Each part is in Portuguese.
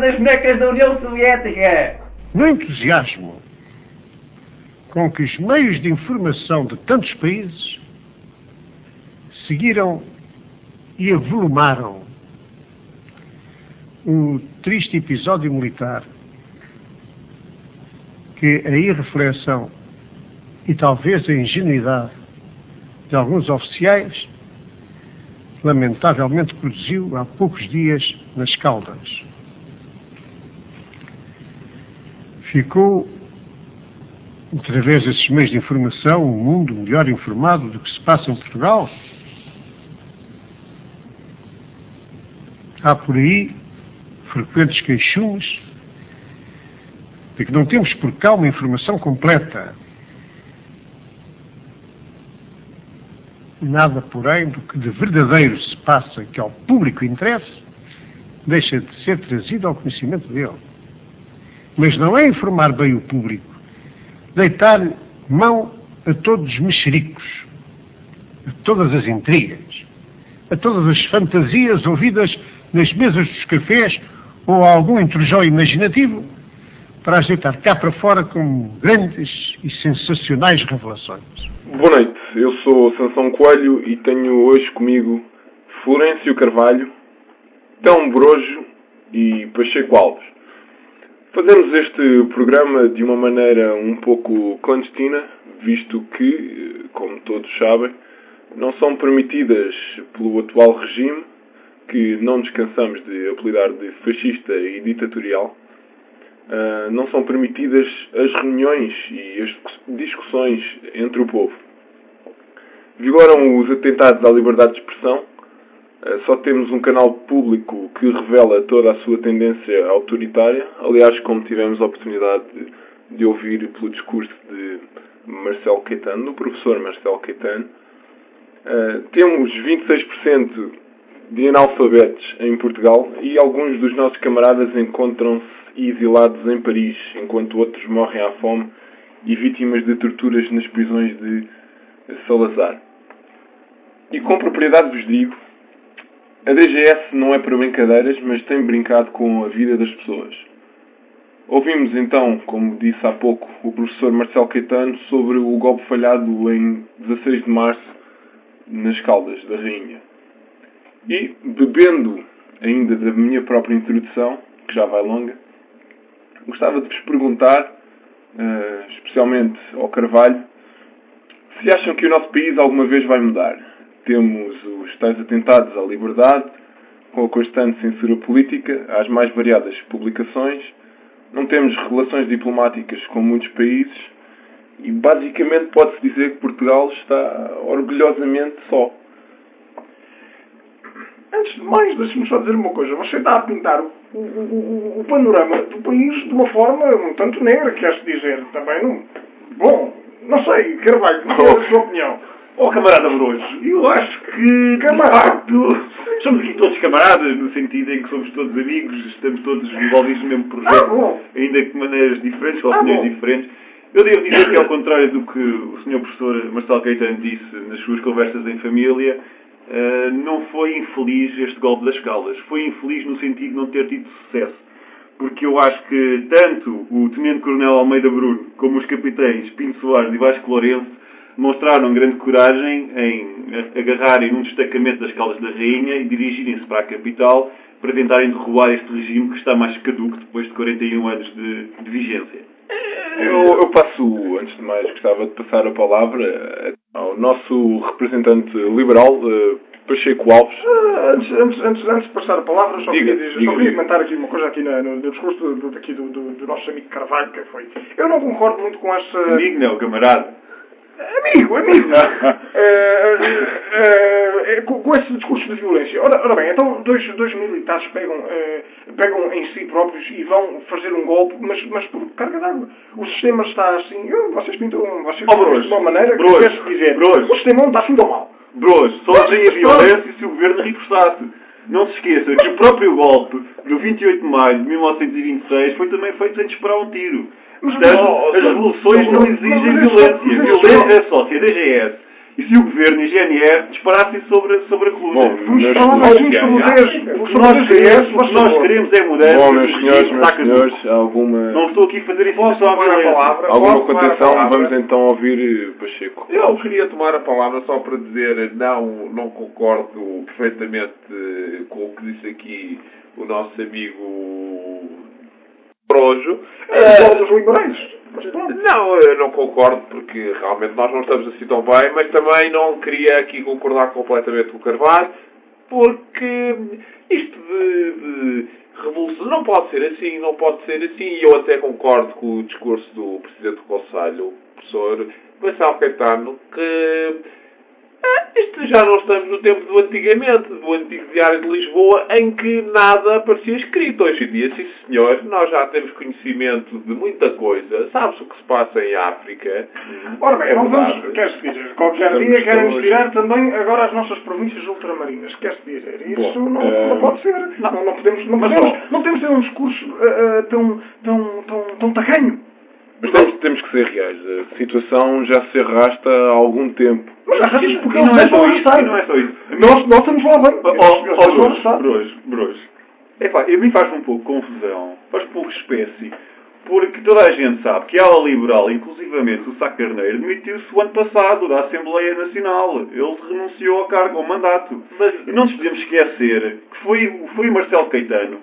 das bonecas da União Soviética. No entusiasmo com que os meios de informação de tantos países seguiram e avolumaram um triste episódio militar que a irreflexão e talvez a ingenuidade de alguns oficiais lamentavelmente produziu há poucos dias nas Caldas. Ficou, através desses meios de informação, um mundo melhor informado do que se passa em Portugal? Há por aí frequentes queixumes de que não temos por cá uma informação completa. Nada, porém, do que de verdadeiro se passa, que ao público interessa, deixa de ser trazido ao conhecimento dele. Mas não é informar bem o público, deitar mão a todos os mexericos, a todas as intrigas, a todas as fantasias ouvidas nas mesas dos cafés ou a algum intrujão imaginativo para as deitar cá para fora com grandes e sensacionais revelações. Boa noite, eu sou Sansão Coelho e tenho hoje comigo Florencio Carvalho, Tão Brojo e Pacheco Alves. Fazemos este programa de uma maneira um pouco clandestina, visto que, como todos sabem, não são permitidas pelo atual regime, que não nos cansamos de apelidar de fascista e ditatorial, não são permitidas as reuniões e as discussões entre o povo. Vigoram os atentados à liberdade de expressão. Só temos um canal público que revela toda a sua tendência autoritária. Aliás, como tivemos a oportunidade de ouvir pelo discurso de Marcelo Caetano, do professor Marcelo Caetano, temos 26% de analfabetos em Portugal e alguns dos nossos camaradas encontram-se exilados em Paris, enquanto outros morrem à fome e vítimas de torturas nas prisões de Salazar. E com propriedade vos digo, a DGS não é para brincadeiras, mas tem brincado com a vida das pessoas. Ouvimos então, como disse há pouco, o professor Marcelo Caetano sobre o golpe falhado em 16 de março nas Caldas da Rainha. E, bebendo ainda da minha própria introdução, que já vai longa, gostava de vos perguntar, especialmente ao Carvalho, se acham que o nosso país alguma vez vai mudar. Temos os tais atentados à liberdade, com a constante censura política, às mais variadas publicações, não temos relações diplomáticas com muitos países e, basicamente, pode-se dizer que Portugal está orgulhosamente só. Antes de mais, deixe-me só dizer uma coisa. Você está a pintar o panorama do país de uma forma um tanto negra, quer-se dizer. Também não... Bom, não sei, Carvalho, qual é a sua opinião? Camarada Brojo, eu acho que, de facto, somos aqui todos camaradas, no sentido em que somos todos amigos, estamos todos envolvidos no mesmo projeto, ainda que de maneiras diferentes, ou opiniões diferentes. Eu devo dizer que, ao contrário do que o Sr. Professor Marcelo Caetano disse nas suas conversas em família, não foi infeliz este golpe das Caldas. Foi infeliz no sentido de não ter tido sucesso. Porque eu acho que tanto o Tenente-Coronel Almeida Bruno como os capitães Pinto Soares e Vasco Lourenço mostraram grande coragem em agarrarem num destacamento das Caldas da Rainha e dirigirem-se para a capital para tentarem derrubar este regime que está mais caduco depois de 41 anos de vigência. Eu passo, antes de mais, gostava de passar a palavra ao nosso representante liberal, Pacheco Alves. Antes de passar a palavra, só queria comentar aqui uma coisa aqui no discurso do nosso amigo Carvalho, que foi... Eu não concordo muito com essa... Amigo não, camarada. Amigo. Com esse discurso de violência. Ora bem, então dois militares pegam em si próprios e vão fazer um golpe, mas por carga d'água. O sistema está assim... Vocês pintam de uma maneira que quer-se dizer. O sistema não está assim tão mal. Brojo, só haveria violência se o governo reforçasse. Não se esqueça que o próprio golpe do 28 de maio de 1926 foi também feito sem disparar um tiro. Portanto, as revoluções não exigem violência. Violência é só se a DGS e se o Governo e a GNR disparassem sobre a coluna. O que nós queremos é mudança. Bom, meus senhores, alguma... Não estou aqui a fazer insinuação à violência. Alguma contenção? Vamos então ouvir Pacheco. Eu queria tomar a palavra só para dizer não concordo perfeitamente com o que disse aqui o nosso amigo Brojo. Não, eu não concordo porque realmente nós não estamos assim tão bem, mas também não queria aqui concordar completamente com o Carvalho, porque isto de revolução não pode ser assim, e eu até concordo com o discurso do Presidente do Conselho, o professor Gonçalo Caetano, que isto já não estamos no tempo do antigamente, do antigo Diário de Lisboa, em que nada aparecia escrito. Hoje em dia, sim senhor, nós já temos conhecimento de muita coisa, sabe-se o que se passa em África. Ora bem, não vamos, quer-se dizer, qualquer dia querem tirar também agora as nossas províncias ultramarinas, quer-se dizer, isso não pode ser, não podemos ter um discurso tão tacanho. Mas temos que ser reais. A situação já se arrasta há algum tempo. Mas arrasta-se porque não é só isso. Nós estamos lá bem. Brojo. A mim faz um pouco confusão, faz um pouco espécie, porque toda a gente sabe que a ala liberal, inclusivamente o Sá Carneiro, demitiu-se o ano passado da Assembleia Nacional. Ele renunciou ao cargo, ao mandato. Mas não nos podemos esquecer que foi o Marcelo Caetano.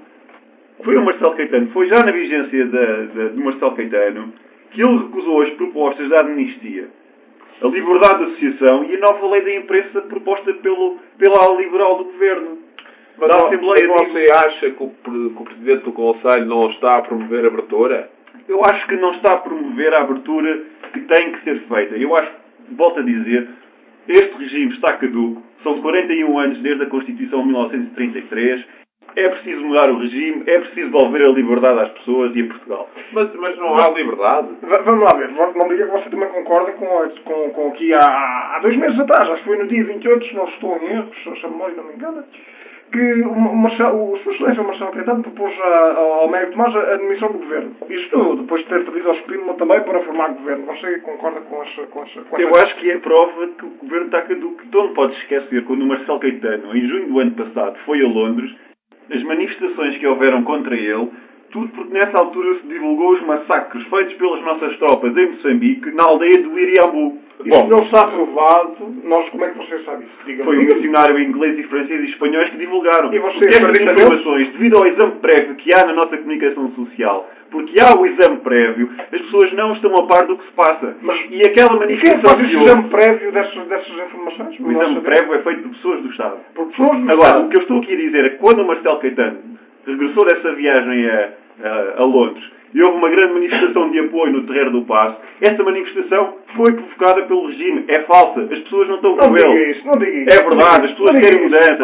Foi já na vigência de Marcelo Caetano que ele recusou as propostas da amnistia, a liberdade de associação e a nova lei da imprensa proposta pela ala liberal do Governo. Mas você acha que o Presidente do Conselho não está a promover a abertura? Eu acho que não está a promover a abertura que tem que ser feita. Eu acho, volto a dizer, este regime está caduco. São 41 anos desde a Constituição de 1933. É preciso mudar o regime, é preciso devolver a liberdade às pessoas e a Portugal. Mas não há liberdade. Vamos lá ver, não diga que você também concorda com aqui há 2 meses atrás, acho que foi no dia 28, se não estou em erro, se a memória não me engana, que o Sr. Excelência Marcelo Caetano propôs ao Médio Tomás a admissão do Governo. Isto depois de ter pedido ao Supremo também para formar Governo. Você concorda com essa Eu acho que é prova que o Governo está caduco. Não pode esquecer quando o Marcelo Caetano, em junho do ano passado, foi a Londres, as manifestações que houveram contra ele, tudo porque nessa altura se divulgou os massacres feitos pelas nossas tropas em Moçambique, na aldeia do Iriambu. Isso não está provado. Como é que você sabe isso? Foi um missionário inglês e francês e espanhóis que divulgaram. E você estas informações, devido ao exame prévio que há na nossa comunicação social, porque há o exame prévio, as pessoas não estão a par do que se passa. E aquela manifestação... Quem faz esse exame prévio dessas informações? O exame prévio é feito por pessoas do Estado. Agora, o que eu estou aqui a dizer é que quando o Marcelo Caetano regressou dessa viagem a Londres e houve uma grande manifestação de apoio no Terreiro do Paço, essa manifestação foi provocada pelo regime. É falsa. As pessoas não estão com ele. Não diga isso. É verdade. As pessoas querem mudança.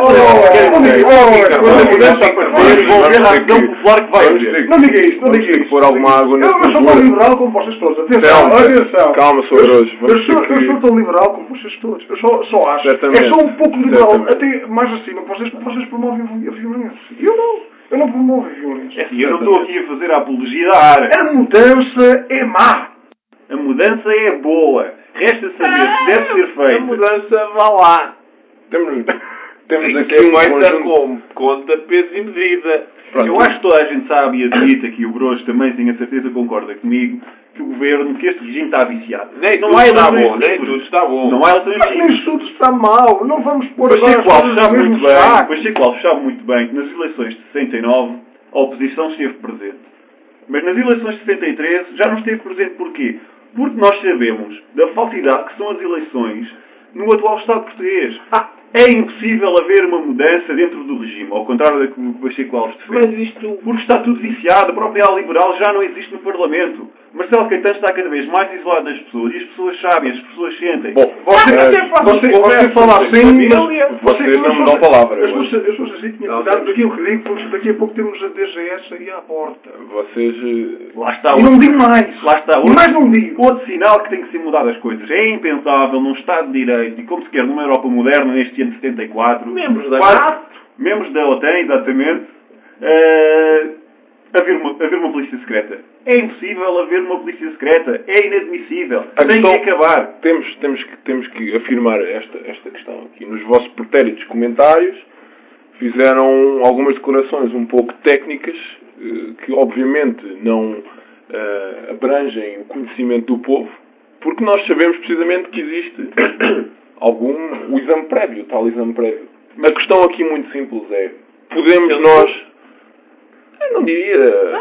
Vão ver a adesão popular que vai haver. Não diga isso. Não diga isso. Pôr alguma água nesse eu sou tão liberal como vocês todos. Atenção. Calma, Sr. Brojo. Eu sou tão liberal como vocês todos. Eu só acho. É só um pouco liberal. Até mais acima. Vocês promovem a violência. Eu não promovo a violência. Eu não estou aqui a fazer a apologia da área. A mudança é má. A mudança é boa. Resta saber se deve ser feita. A mudança vá lá. Temos aqui um conta, peso e medida. Eu acho que toda a gente sabe e admite aqui, o Brojo também, tenho a certeza, concorda comigo, que o Governo, que este regime está viciado. Nem tudo está bom. Não há eleições livres. Nem tudo está mal. Não vamos pôr Pacheco Alves sabe muito bem que nas eleições de 69 a oposição esteve presente. Mas nas eleições de 73 já não esteve presente. Porquê? Porque nós sabemos da falsidade que são as eleições no atual Estado português. É impossível haver uma mudança dentro do regime, ao contrário do que o Pacheco Alves defende. Porque está tudo viciado, a própria ala liberal já não existe no Parlamento. Marcelo Caetano está cada vez mais isolado das pessoas, e as pessoas sabem, as pessoas sentem. Bom, você fala assim, mas vocês não me dão palavra. Eu sou assim, tinha cuidado daquilo que digo, porque daqui a pouco temos a DGS aí à porta. Vocês... Lá está. E não digo mais. Lá está. Mais não digo. Outro sinal que tem que ser mudado as coisas. É impensável num Estado de Direito, e como se quer numa Europa moderna, neste ano de 74... Membros da NATO. Membros da OTAN, exatamente. haver uma polícia secreta. É impossível haver uma polícia secreta. É inadmissível. A Tem questão, que acabar. Temos que afirmar esta questão aqui. Nos vossos pretéritos comentários fizeram algumas declarações um pouco técnicas que obviamente não abrangem o conhecimento do povo, porque nós sabemos precisamente que existe o exame prévio, tal exame prévio. A questão aqui muito simples é, podemos nós... Eu não diria...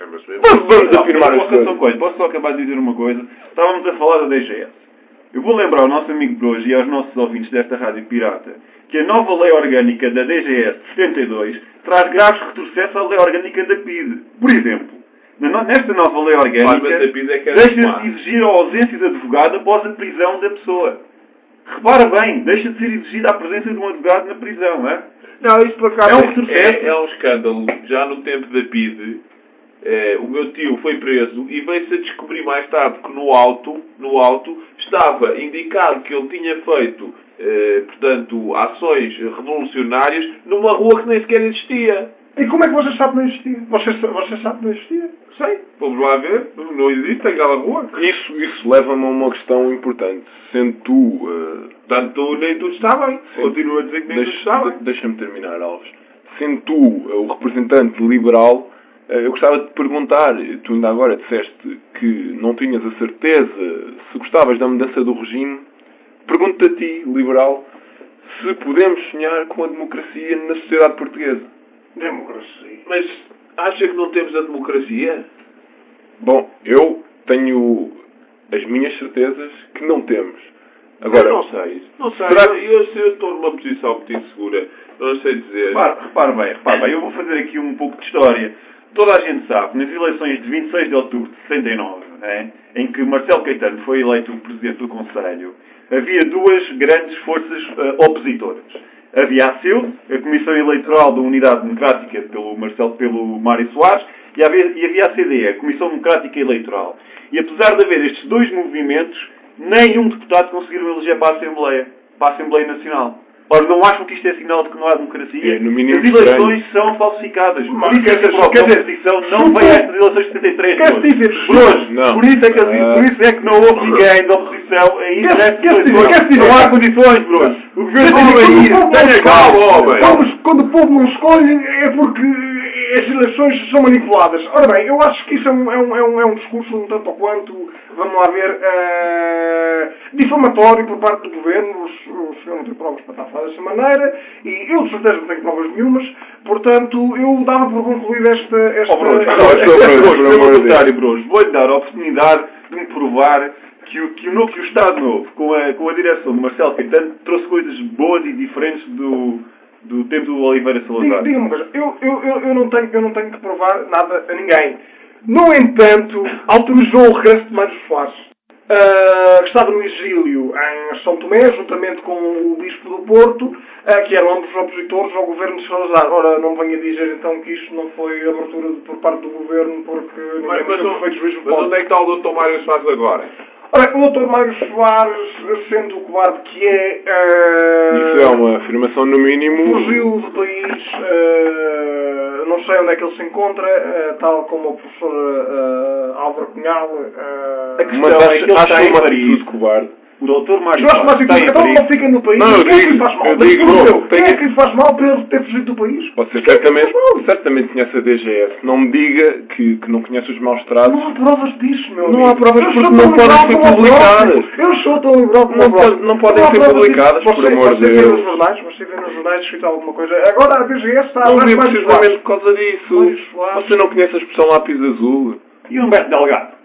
Vamos afirmar as coisas. Posso só acabar de dizer uma coisa? Estávamos a falar da DGS. Eu vou lembrar ao nosso amigo Brojo e aos nossos ouvintes desta Rádio Pirata que a nova lei orgânica da DGS de 72 traz graves retrocessos à lei orgânica da PIDE. Por exemplo, nesta nova lei orgânica, deixa-se de exigir a ausência de advogado após a prisão da pessoa. Repara bem, deixa de ser exigida a presença de um advogado na prisão, não é? Não, isso por acaso é um escândalo. Já no tempo da PIDE, o meu tio foi preso e veio-se a descobrir mais tarde que no auto estava indicado que ele tinha feito, portanto, ações revolucionárias numa rua que nem sequer existia. E como é que você sabe que não existia? Você sabe que não existia? Sei. Vamos lá ver. Não existe aquela rua. Isso leva-me a uma questão importante. Sendo tu... Tanto nem tudo está bem. Continuo a dizer que nem tudo está bem. Deixa-me terminar, Alves. Sendo tu o representante liberal, eu gostava de te perguntar, tu ainda agora disseste que não tinhas a certeza se gostavas da mudança do regime. Pergunto-te a ti, liberal, se podemos sonhar com a democracia na sociedade portuguesa. Democracia? Mas acha que não temos a democracia? Bom, eu tenho as minhas certezas que não temos. Agora, eu não sei. Eu estou numa posição muito insegura. Não sei dizer. Repare bem. Eu vou fazer aqui um pouco de história. Toda a gente sabe, nas eleições de 26 de outubro de 69, em que Marcelo Caetano foi eleito Presidente do Conselho, havia duas grandes forças opositoras. Havia a CEU, a Comissão Eleitoral da Unidade Democrática, pelo Mário Soares, e havia a CDE, a Comissão Democrática Eleitoral. E apesar de haver estes dois movimentos, nenhum deputado conseguiu eleger para a Assembleia Nacional. Ora, não acham que isto é sinal de que não há democracia? No mínimo as eleições são falsificadas. Por isso é que a própria oposição não veio a estas eleições de 73. Por isso é que não houve ninguém da oposição a ir nestas eleições. Não há condições, Bruno. O governo não vai ir. Tenha calma, homem. Quando o povo não escolhe é porque as eleições são manipuladas. Ora bem, eu acho que isso é um discurso um tanto ou quanto, vamos lá ver, difamatório por parte do governo. O senhor não tem provas para estar a falar dessa maneira e eu de certeza não tenho provas nenhumas. Portanto, eu dava por concluída esta... Pelo contrário, Brojo, vou-lhe dar a oportunidade de me provar que o Estado Novo, com a direção de Marcelo Caetano, trouxe coisas boas e diferentes do tempo do Oliveira Salazar. Diga-me uma coisa, eu não tenho que provar nada a ninguém. No entanto, autorizou o regresso de Mário Soares, que estava no exílio em São Tomé, juntamente com o Bispo do Porto, que eram ambos opositores ao governo de Salazar. Ora, não venha dizer então que isto não foi abertura por parte do governo, porque ninguém foi feito juízo. Mas onde é que está o Dr. Mário Soares agora? Ora, o Dr. Mário Soares, sendo o cobarde que é... Isso é uma afirmação no mínimo... Fugiu do país, não sei onde é que ele se encontra, tal como o professor Álvaro Cunhal. A questão é que ele está em Paris. Cobarde. O Dr. Mário Soares está em Paris. Então não fica no país. Quem é que lhe faz mal? Quem é que lhe faz mal por ele ter fugido do país? Você certamente conhece a DGS. Não me diga que não conhece os maus tratos. Não há provas disso, meu amigo. Não há provas porque não podem ser publicadas. Eu sou tão liberal como não podem ser publicadas, por amor de Deus. Você vê nos jornais escrito alguma coisa. Agora a DGS está a não vi precisamente por causa disso. Você não conhece a expressão lápis azul. E Humberto Delgado?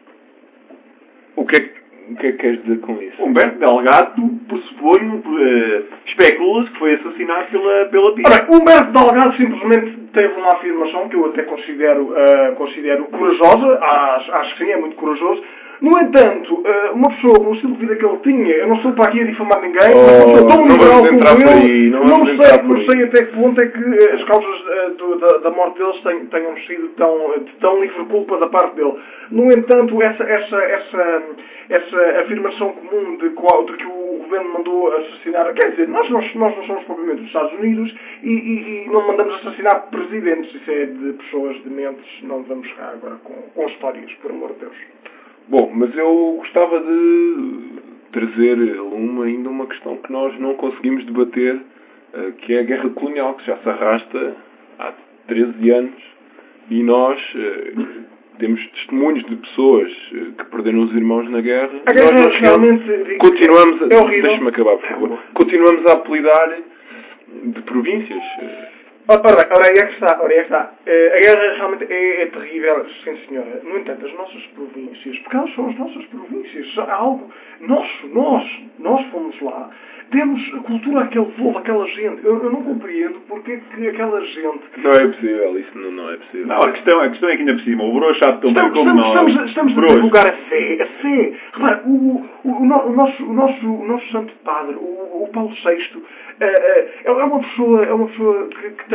O que é que queres dizer com isso? Humberto Delgado, pressupõe, especula-se que foi assassinado pela PIDE. Ora, Humberto Delgado simplesmente teve uma afirmação que eu até considero corajosa, acho que sim, é muito corajoso, No entanto, uma pessoa com o estilo de vida que ele tinha, eu não sou para aqui a difamar ninguém, mas uma pessoa tão liberal como ele, não sei até que ponto é que as causas da morte deles tenham sido de tão livre culpa da parte dele. No entanto, essa afirmação comum de que o governo mandou assassinar, quer dizer, nós não somos propriamente dos Estados Unidos e não mandamos assassinar presidentes, isso é de pessoas dementes, não vamos chegar agora com histórias, por amor de Deus. Bom, mas eu gostava de trazer ainda uma questão que nós não conseguimos debater, que é a guerra colonial, que já se arrasta há 13 anos e nós temos testemunhos de pessoas que perderam os irmãos na guerra. A guerra realmente continuamos é horrível. Deixa-me acabar, por favor. Continuamos a apelidar de províncias. Ora, aí é que está. A guerra realmente é terrível, sim senhora. No entanto, as nossas províncias, porque elas são as nossas províncias, é algo nosso, nós fomos lá, temos a cultura àquele povo, aquela gente. Eu não compreendo porque que aquela gente... Não é possível, isso não é possível. Não, a questão é que ainda por cima, o Brojo sabe tão bem como nós. Estamos a divulgar a fé. Repara, o nosso Santo Padre, o Paulo VI, é uma pessoa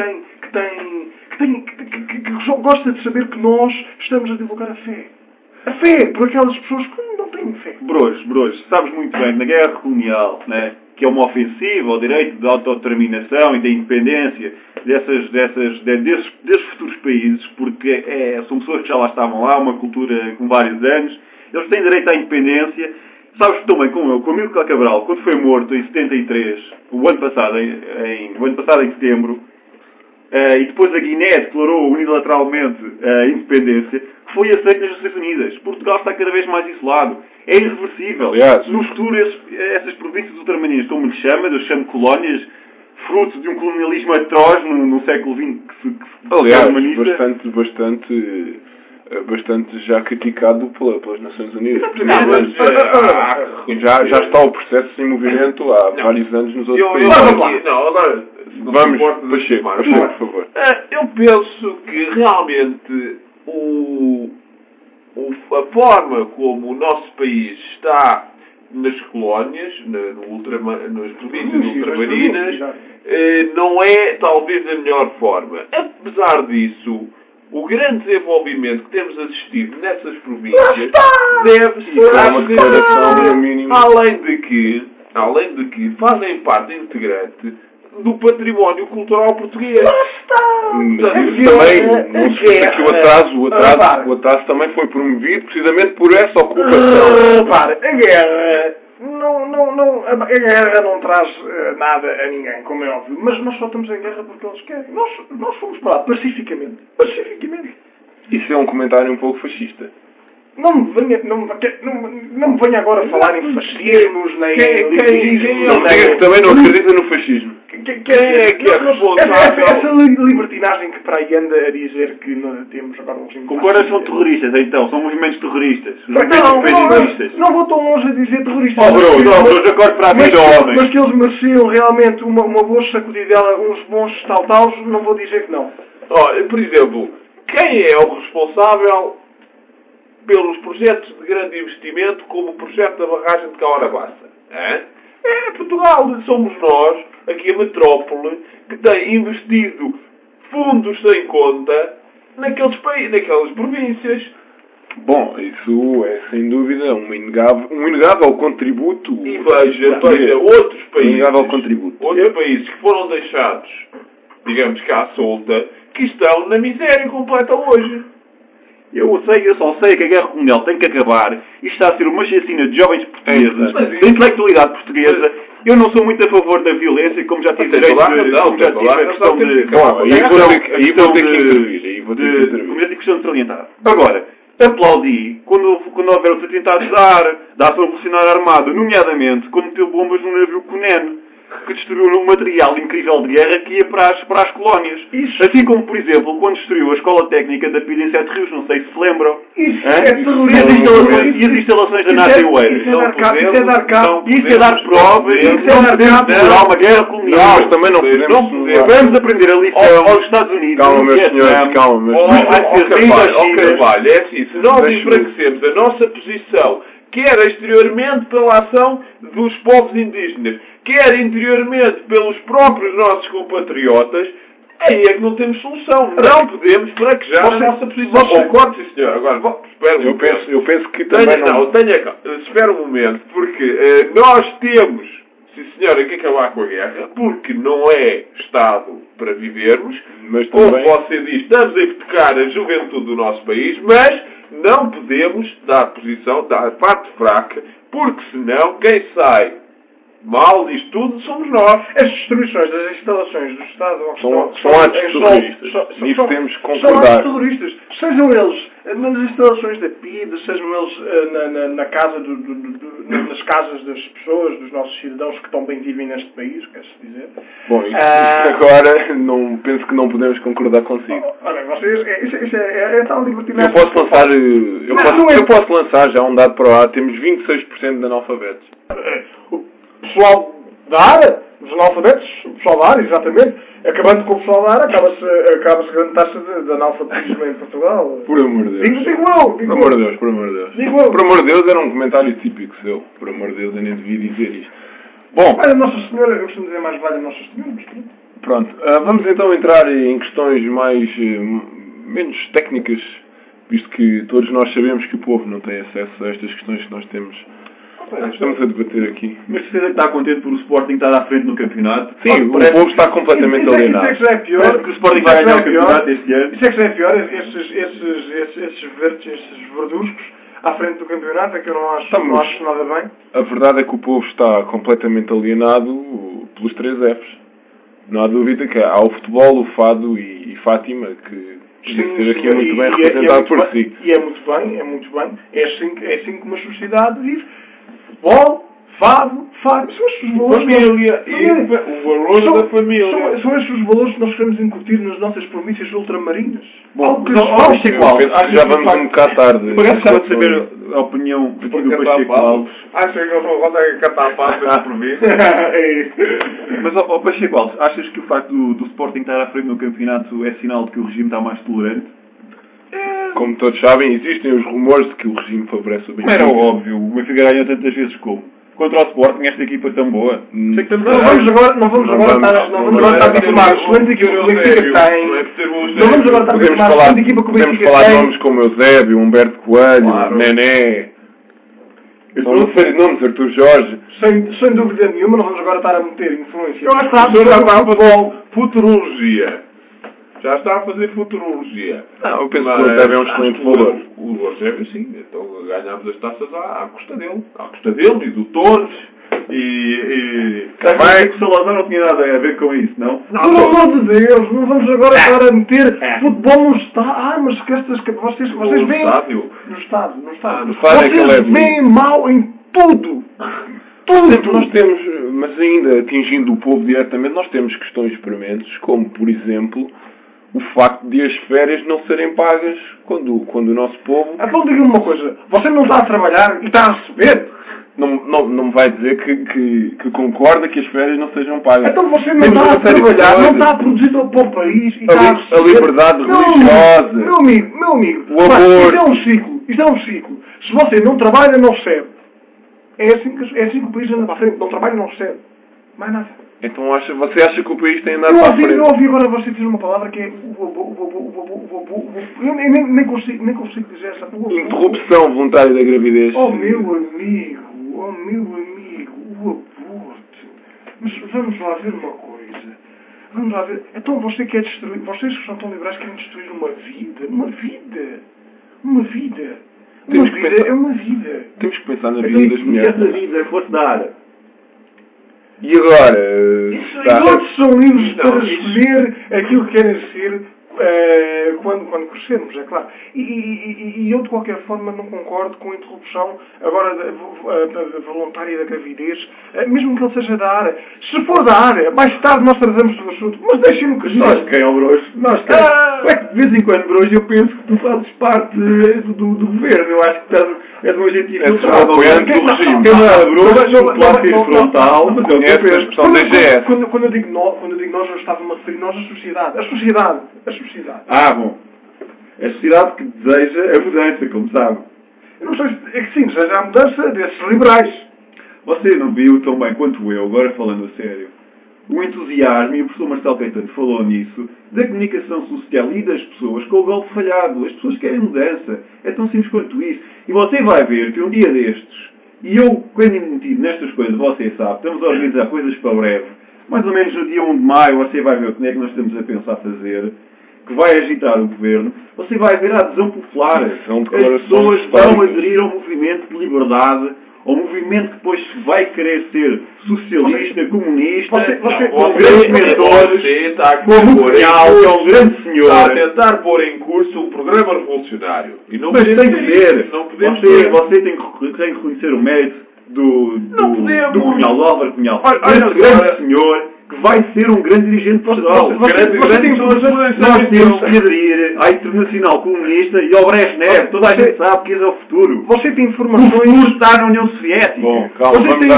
que gosta de saber que nós estamos a divulgar a fé. A fé, por aquelas pessoas que não têm fé. Brojo, sabes muito bem, na guerra colonial, né, que é uma ofensiva ao direito de autodeterminação e da independência desses futuros países, porque são pessoas que já lá estavam lá, uma cultura com vários anos, eles têm direito à independência. Sabes também como eu, com Amílcar Cabral, quando foi morto em 73, o ano passado em setembro, e depois a Guiné declarou unilateralmente a independência, que foi aceito nas Nações Unidas. Portugal está cada vez mais isolado. É irreversível. Aliás, no futuro, essas províncias ultramarinas, como lhe chama, eu chamo colónias, fruto de um colonialismo atroz no século XX que aliás, bastante já criticado pelas Nações Unidas. Já está o processo em movimento há vários anos nos outros países. Vamos, Pacheco, por favor. Eu penso que realmente a forma como o nosso país está nas colónias, nas províncias ultramarinas, não é talvez a melhor forma. Apesar disso, o grande desenvolvimento que temos assistido nessas províncias deve-se além de que fazem parte integrante do património cultural português. Também não se esqueça que o atraso também foi promovido precisamente por essa ocupação. A guerra não traz nada a ninguém, como é óbvio, mas nós só estamos em guerra porque eles querem. Nós fomos para lá pacificamente. Isso é um comentário um pouco fascista. Não me venha agora a falar em fascismos, nem também não acredita no fascismo. Quem é que é responsável? Essa libertinagem que para aí anda a dizer que não temos agora uns impostos. Concordas, são terroristas, então? São movimentos terroristas. Não vou tão longe a dizer terroristas. Acordo para a vida homem. Mas que eles mereciam realmente uma boa sacudidela, uns bons tal-taus, não vou dizer que não. Olha, por exemplo, quem é o responsável pelos projetos de grande investimento, como o projeto da barragem de Caorabassa? É Portugal, somos nós, aqui a metrópole, que tem investido fundos sem conta naquelas províncias. Bom, isso é sem dúvida um inegável contributo. E veja outros países que foram deixados, digamos que à solta, que estão na miséria completa hoje. Eu só sei que a guerra colonial tem que acabar e está a ser uma chacina de jovens portugueses, da intelectualidade portuguesa. Eu não sou muito a favor da violência, como já tive direito a questão de salientar. Agora, aplaudi quando houver os atentados da ação revolucionária armada, nomeadamente quando meteu bombas no navio Conan. que destruiu um material incrível de guerra que ia para as colónias. Isso. Assim como, por exemplo, quando destruiu a Escola Técnica da Pilha em Sete Rios, não sei se se lembram. Isso é terrorismo. E as instalações da NATO em Oeiras. Isso é dar cabo. Isso é dar prova. Não podemos tolerar uma guerra colonial. Mas também não podemos. Vamos aprender a lição aos Estados Unidos. Calma, meus senhores, calma, meus senhores. Carvalho, é assim, se nós enfraquecemos a nossa posição, quer exteriormente pela ação dos povos indígenas, quer interiormente pelos próprios nossos compatriotas, aí é que não temos solução. Não podemos fraquejar a nossa posição. Concordo, sim, senhor. Agora, espera um momento. Eu penso que também espera um momento, porque nós temos, sim senhor, que acabar com a guerra, porque não é Estado para vivermos, mas como também... você diz, estamos a hipotecar a juventude do nosso país, mas não podemos dar posição, dar parte fraca, porque senão quem sai mal disto tudo somos nós. As destruições das instalações do Estado são atos terroristas. Nisso temos que concordar. São atos terroristas. Sejam eles nas instalações da PIDE, sejam eles na casa nas casas das pessoas, dos nossos cidadãos que tão bem vivem neste país, quer-se dizer. Bom, isso agora penso que não podemos concordar consigo. Olha, vocês, isso é tal libertinagem. Eu posso lançar já um dado para lá. Temos 26% de analfabetos. O pessoal da área, os analfabetos, o pessoal da área, exatamente, acabando com o pessoal da área, acaba-se a grande taxa de analfabetismo em Portugal. Por amor de Deus. Digo eu. Por amor de Deus, por amor de Deus. Digo eu. Por amor de Deus, era um comentário típico seu. Por amor de Deus, eu nem devia dizer isto. Bom. Olha, Nossa Senhora, eu costumo dizer mais vale Nossa Senhora, mas pronto. Vamos então entrar em questões menos técnicas, visto que todos nós sabemos que o povo não tem acesso a estas questões que nós temos. Estamos a debater aqui. Mas você está contente por o Sporting estar à frente no campeonato? Sim, o povo está completamente alienado. Isso é que já é pior. Parece que o Sporting vai ganhar o campeonato este ano. Isso é que já é pior. Esses verdes, esses verduscos à frente do campeonato é que eu não acho nada bem. A verdade é que o povo está completamente alienado pelos 3 Fs. Não há dúvida que há o futebol, o fado e Fátima, que deve ser aqui muito bem representado por si. E é muito bem. É assim que uma sociedade vive. Futebol, fado, são estes os valores. Família. O valor da família. São estes os valores que nós queremos incutir nas nossas províncias ultramarinas. Bom, já vamos um bocado tarde. Gostava de saber a opinião do Pacheco Alves. Acha que eles não conseguem catar passos por mim? Mas, Pacheco Alves, achas que o facto do Sporting estar à frente no campeonato é sinal de que o regime está mais tolerante? Como todos sabem, existem os rumores de que o regime favorece o Benfica. Era óbvio, o Benfica ganhou tantas vezes como. Contra o Sporting, esta equipa tão boa. Sei que não vamos agora estar a difamar a excelente equipa que o Benfica tem. Não vamos agora estar a difamar a excelente equipa que o Benfica tem. Podemos falar de nomes como Eusébio, Humberto Coelho, Nené. Nomes, Artur Jorge. Sem dúvida nenhuma, não vamos agora estar a meter influência. Eu acho que o senhor já está a fazer futurologia. Já está a fazer futurologia. Não, eu penso que o Eusébio é um excelente valor. O Eusébio, sim. Então ganhámos as taças à custa dele. À custa dele e do Torres. Também que o Salazar não tinha nada a ver com isso, não? Pelo amor de Deus, não vamos agora estar a meter futebol no estádio. Mas que vocês veem... No estádio. Vocês veem mal em tudo. Sempre nós temos, mas ainda atingindo o povo diretamente, nós temos questões prementes, como, por exemplo, o facto de as férias não serem pagas quando o nosso povo... Então diga-me uma coisa, você não está a trabalhar e está a receber? Não me vai dizer que concorda que as férias não sejam pagas. Então você não está a trabalhar, não está a produzir para o país e está a receber... A liberdade religiosa. Meu amigo, o amor. Isto é um ciclo. Se você não trabalha, não recebe. É assim que o país anda para a frente. Não trabalha, não recebe. Mais nada. Então você acha que o país tem andado para a frente? Eu ouvi agora você dizer uma palavra que é... Eu nem consigo dizer essa palavra. Interrupção voluntária da gravidez. Oh meu amigo, o aborto. Mas vamos lá ver uma coisa. Vamos lá ver. Então você quer destruir... Vocês que são tão liberais querem destruir uma vida. Uma vida. É uma vida. Temos que pensar na vida das mulheres. Se essa vida fosse dar. E agora? Todos são livres para escolher aquilo que querem ser quando crescermos, é claro. E eu, de qualquer forma, não concordo com a interrupção agora voluntária da gravidez, mesmo que ele seja da área. Se for da área, mais tarde nós trazemos o assunto. Mas deixem-me que nós quem, ó Brojo? Nós quem? É que de vez em quando, Brojo, eu penso que tu fazes parte do governo. Eu acho que és um agente infiltrado. Apoiante do regime. Quem não é Brojo, não pode ser frontal, mas eu conheço a expressão DGS. Quando eu digo nós, eu estava-me a referir nós, a sociedade. A sociedade. Ah, bom. É a sociedade que deseja a mudança, como sabe. Eu não sei se é que sim, deseja a mudança desses liberais. Você não viu tão bem quanto eu, agora falando a sério, o entusiasmo, e o professor Marcelo Caetano falou nisso, da comunicação social e das pessoas com o golpe falhado. As pessoas querem mudança. É tão simples quanto isso. E você vai ver que um dia destes, e eu, quando me metido nestas coisas, você sabe, estamos a organizar coisas para breve, mais ou menos no dia 1 de maio, você vai ver o que é que nós estamos a pensar fazer, que vai agitar o governo, você vai ver a adesão popular. As pessoas vão aderir ao movimento de liberdade, ao movimento que depois vai querer ser socialista, comunista, com grandes mentores, como o Cunhal, que é um grande senhor. Está a tentar pôr em curso um programa revolucionário. E não mas tem que ser. Não podemos você tem que reconhecer o mérito do Cunhal, do Álvaro Cunhal. Esse grande senhor que vai ser um grande dirigente de Portugal. Nós temos que aderir à Internacional Comunista e ao Brezhnev. Toda a gente sabe que esse é o futuro. Você tem informações... O futuro está na União Soviética. Bom, calma,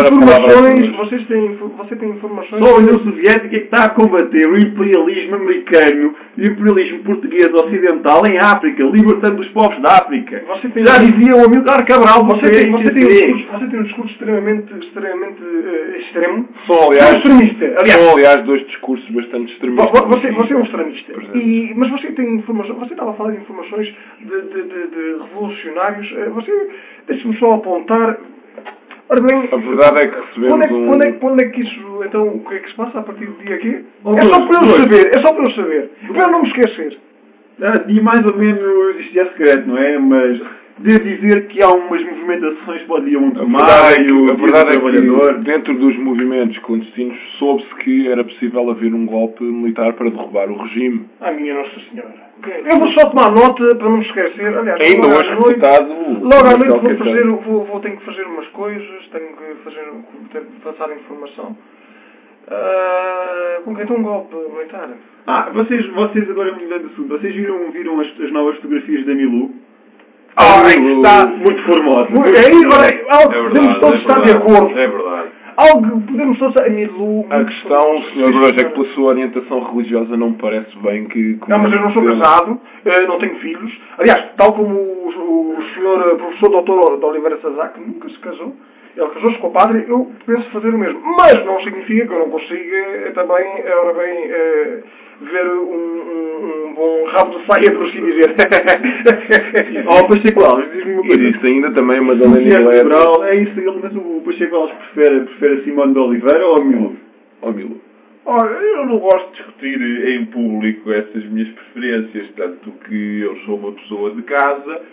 você tem informações... Só a União Soviética é que está a combater o imperialismo americano e o imperialismo português ocidental em África, libertando os povos da África. Já dizia o Amílcar Cabral. Você tem um discurso extremamente extremo. São, aliás, dois discursos bastante extremistas. Você é um extremista. Mas você tem informações... Você estava a falar de informações de revolucionários. Deixe-me só apontar... Ora bem, a verdade é que recebemos quando é que isso... Então, o que é que se passa a partir do dia aqui? É só para eu saber. Para eu não me esquecer. E mais ou menos isto é secreto, não é? Mas... Devo dizer que há umas movimentações para o dia 1 de maio, a verdade é que dentro dos movimentos clandestinos soube-se que era possível haver um golpe militar para derrubar o regime. Minha Nossa Senhora. Eu vou só tomar nota para não me esquecer. Aliás, ainda hoje reputado. Logo à noite tenho que fazer umas coisas, tenho que passar a informação. Concreto um golpe militar. Vocês agora mudando de assunto, vocês viram as novas fotografias da Milu? Está muito formosa. Podemos todos estar de acordo. É verdade. Algo podemos todos estar... A questão, Sr. Brojo, é que pela sua orientação religiosa não me parece bem que... Não, mas eu não sou casado, não tenho filhos. Aliás, tal como o senhor professor Dr. de Oliveira Sazá, que nunca se casou, ele casou-se com o padre, eu penso fazer o mesmo. Mas não significa que eu não consiga também, ver um bom rabo de saia, por assim dizer. Pacheco Alves, diz-me uma coisa. Existe ainda também a Madalena Inglesa. É isso, mas o Pacheco Alves prefere a Simone de Oliveira ou a Milu? Olha, eu não gosto de discutir em público essas minhas preferências, tanto que eu sou uma pessoa de casa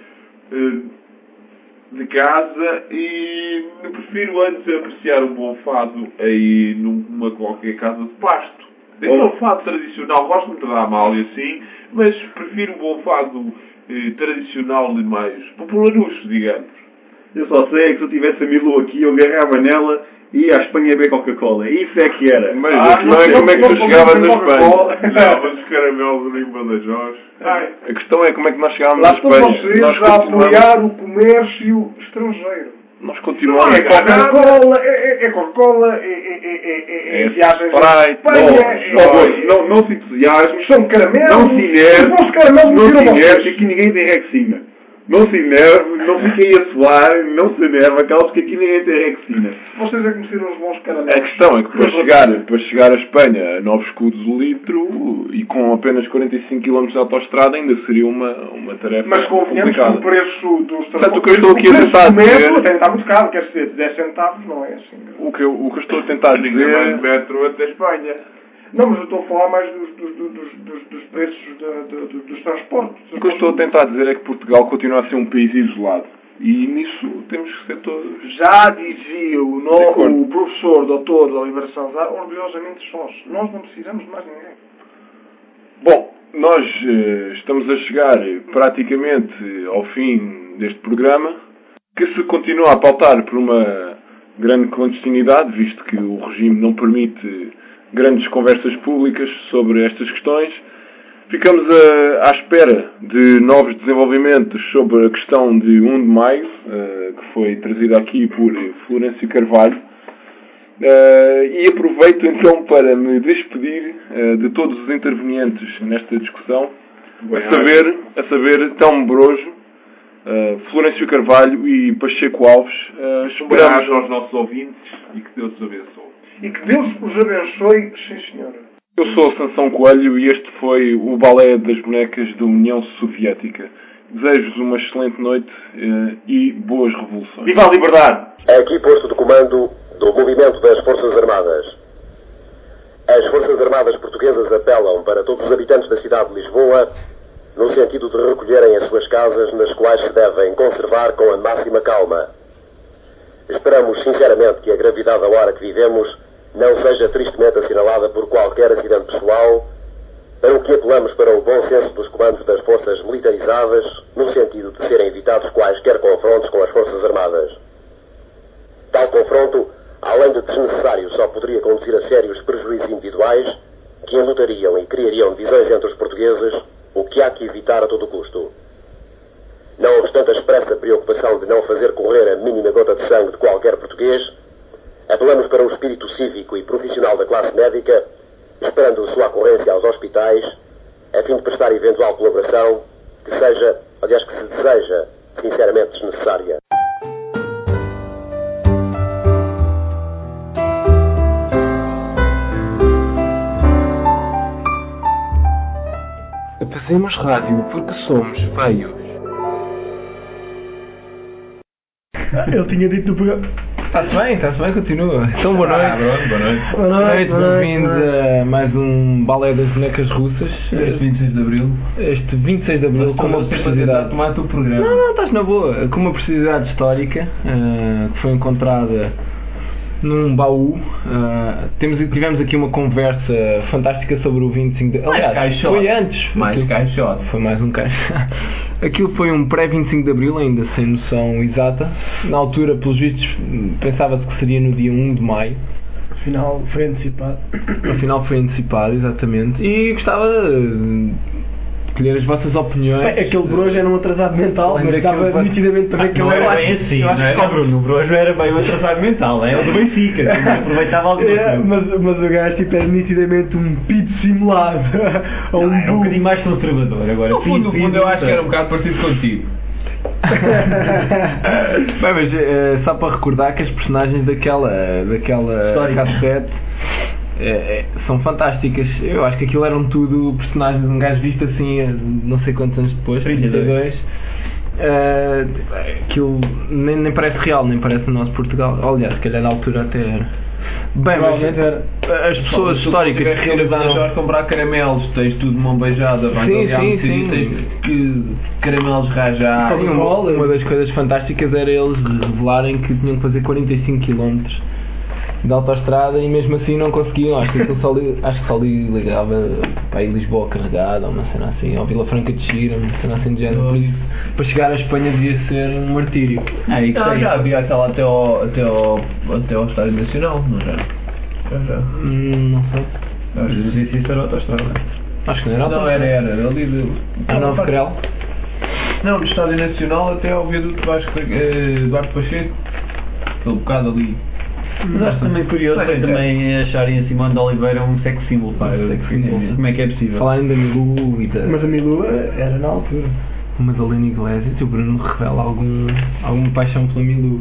e prefiro antes apreciar um bom fado aí numa qualquer casa de pasto. O fado tradicional, gosto muito da Amália, sim, mas prefiro um bom fado tradicional e mais popularucho, digamos. Eu só sei que se eu tivesse a Milu aqui, eu agarrava nela e ia à Espanha beber Coca-Cola. Isso é que era. Mas a questão é como é que tu chegavas à Espanha. Não, mas os caramelos em Badajoz. A questão é como é que nós chegávamos à Espanha. Lá estão vocês a apoiar o comércio estrangeiro. Nós continuamos é Coca-Cola, é viagens à Espanha. Não se entusiasme. São caramelos. Não se enerve. Aqui ninguém tem rexina. Não se enerve, não fiquem a suar, não se enerve, acalme que aqui ninguém tem rexina. Vocês é que conheceram os bons caramelos. A questão é que para chegar à Espanha a 9 escudos o litro e com apenas 45 km de autoestrada ainda seria uma tarefa complicada. Mas convenhamos que o preço dos transportes... Portanto, o que eu estou aqui a tentar dizer... Está muito caro, quer dizer, 10 centavos não é assim. O que eu estou a tentar dizer... mais metro até Espanha. Não, mas eu estou a falar mais dos preços dos transportes. O que eu estou a tentar dizer é que Portugal continua a ser um país isolado. E nisso temos que ser todos... Já dizia o professor Dr. de Oliveira Salazar, orgulhosamente sós. Nós não precisamos de mais ninguém. Bom, nós estamos a chegar praticamente ao fim deste programa, que se continua a pautar por uma grande clandestinidade, visto que o regime não permite grandes conversas públicas sobre estas questões. Ficamos à espera de novos desenvolvimentos sobre a questão de 1 de maio, que foi trazida aqui por Florencio Carvalho. E aproveito então para me despedir de todos os intervenientes nesta discussão, a saber Telmo Brojo, Florencio Carvalho e Pacheco Alves. Esperamos aos nossos ouvintes e que Deus os abençoe. E que Deus os abençoe, sim senhora. Eu sou Sansão Coelho e este foi o Balé das Bonecas da União Soviética. Desejo-vos uma excelente noite e boas revoluções. Viva a liberdade! É aqui posto de comando do movimento das Forças Armadas. As Forças Armadas portuguesas apelam para todos os habitantes da cidade de Lisboa no sentido de recolherem as suas casas, nas quais se devem conservar com a máxima calma. Esperamos sinceramente que a gravidade da hora que vivemos não seja tristemente assinalada por qualquer acidente pessoal, para o que apelamos para o bom senso dos comandos das forças militarizadas, no sentido de serem evitados quaisquer confrontos com as Forças Armadas. Tal confronto, além de desnecessário, só poderia conduzir a sérios prejuízos individuais, que enlutariam e criariam divisões entre os portugueses, o que há que evitar a todo custo. Não obstante a expressa preocupação de não fazer correr a mínima gota de sangue de qualquer português, apelamos para o espírito cívico e profissional da classe médica, esperando a sua ocorrência aos hospitais, a fim de prestar eventual colaboração que seja, aliás que se deseja, sinceramente desnecessária. Fazemos rádio porque somos feios. Eu tinha dito no programa. Está-se bem, continua. Então, boa noite. Boa noite. Bem-vindos a mais um Balé das Bonecas Russas. Este 26 de Abril. Este 26 de Abril com uma precisidade. Tomar o teu programa. Não, estás na boa. Com uma precisidade histórica que foi encontrada num baú. Tivemos aqui uma conversa fantástica sobre o 25 de Abril. Aliás, foi antes. Foi mais um caixote. Aquilo foi um pré-25 de Abril, ainda sem noção exata. Na altura, pelos vistos, pensava-se que seria no dia 1 de Maio. Afinal foi antecipado, exatamente. E gostava de colher as vossas opiniões. Bem, aquele Brojo era um atrasado mental, mas estava nitidamente para ver que ele era bem assim, não é? Bruno, o Brojo era bem um atrasado mental, é o do Benfica, aproveitava alguma coisa. Mas o gajo tipo, era nitidamente um pito simulado. É um bocadinho mais conservador agora. No fundo eu acho que era um bocado parecido contigo. Bem, mas só para recordar que as personagens daquela cassete são fantásticas. Eu acho que aquilo eram tudo personagens de um gajo visto assim não sei quantos anos depois, 32. Aquilo nem parece real, nem parece o nosso Portugal. Aliás, se calhar na altura até era. Bem, mas as pessoas históricas que realizaram... Se comprar caramelos, tens tudo de mão beijada, vais ali à tens que caramelos rajados. Uma das coisas fantásticas era eles revelarem que tinham que fazer 45 km de autoestrada e mesmo assim não conseguiam. Acho que só ligava para ir Lisboa carregada ou uma cena assim, ou Vila Franca de Xira, uma cena assim de género. Por isso, para chegar à Espanha devia ser um martírio. Já havia aquela até ao Estádio Nacional, não já? Não sei. Não sei se isso era autoestrada. Acho que não era autoestrada. Não, era ali de... Nova Crel? Não, do Estádio Nacional até ao viaduto Duarte Pacheco. Aquele bocado ali. Mas acho também curioso também acharem a Simone de Oliveira um sex symbol, pá. Como é que é possível? Falarem da Milu e da... Mas a Milu era na altura. Madalena Iglesias e o Bruno revela alguma paixão pela Milu.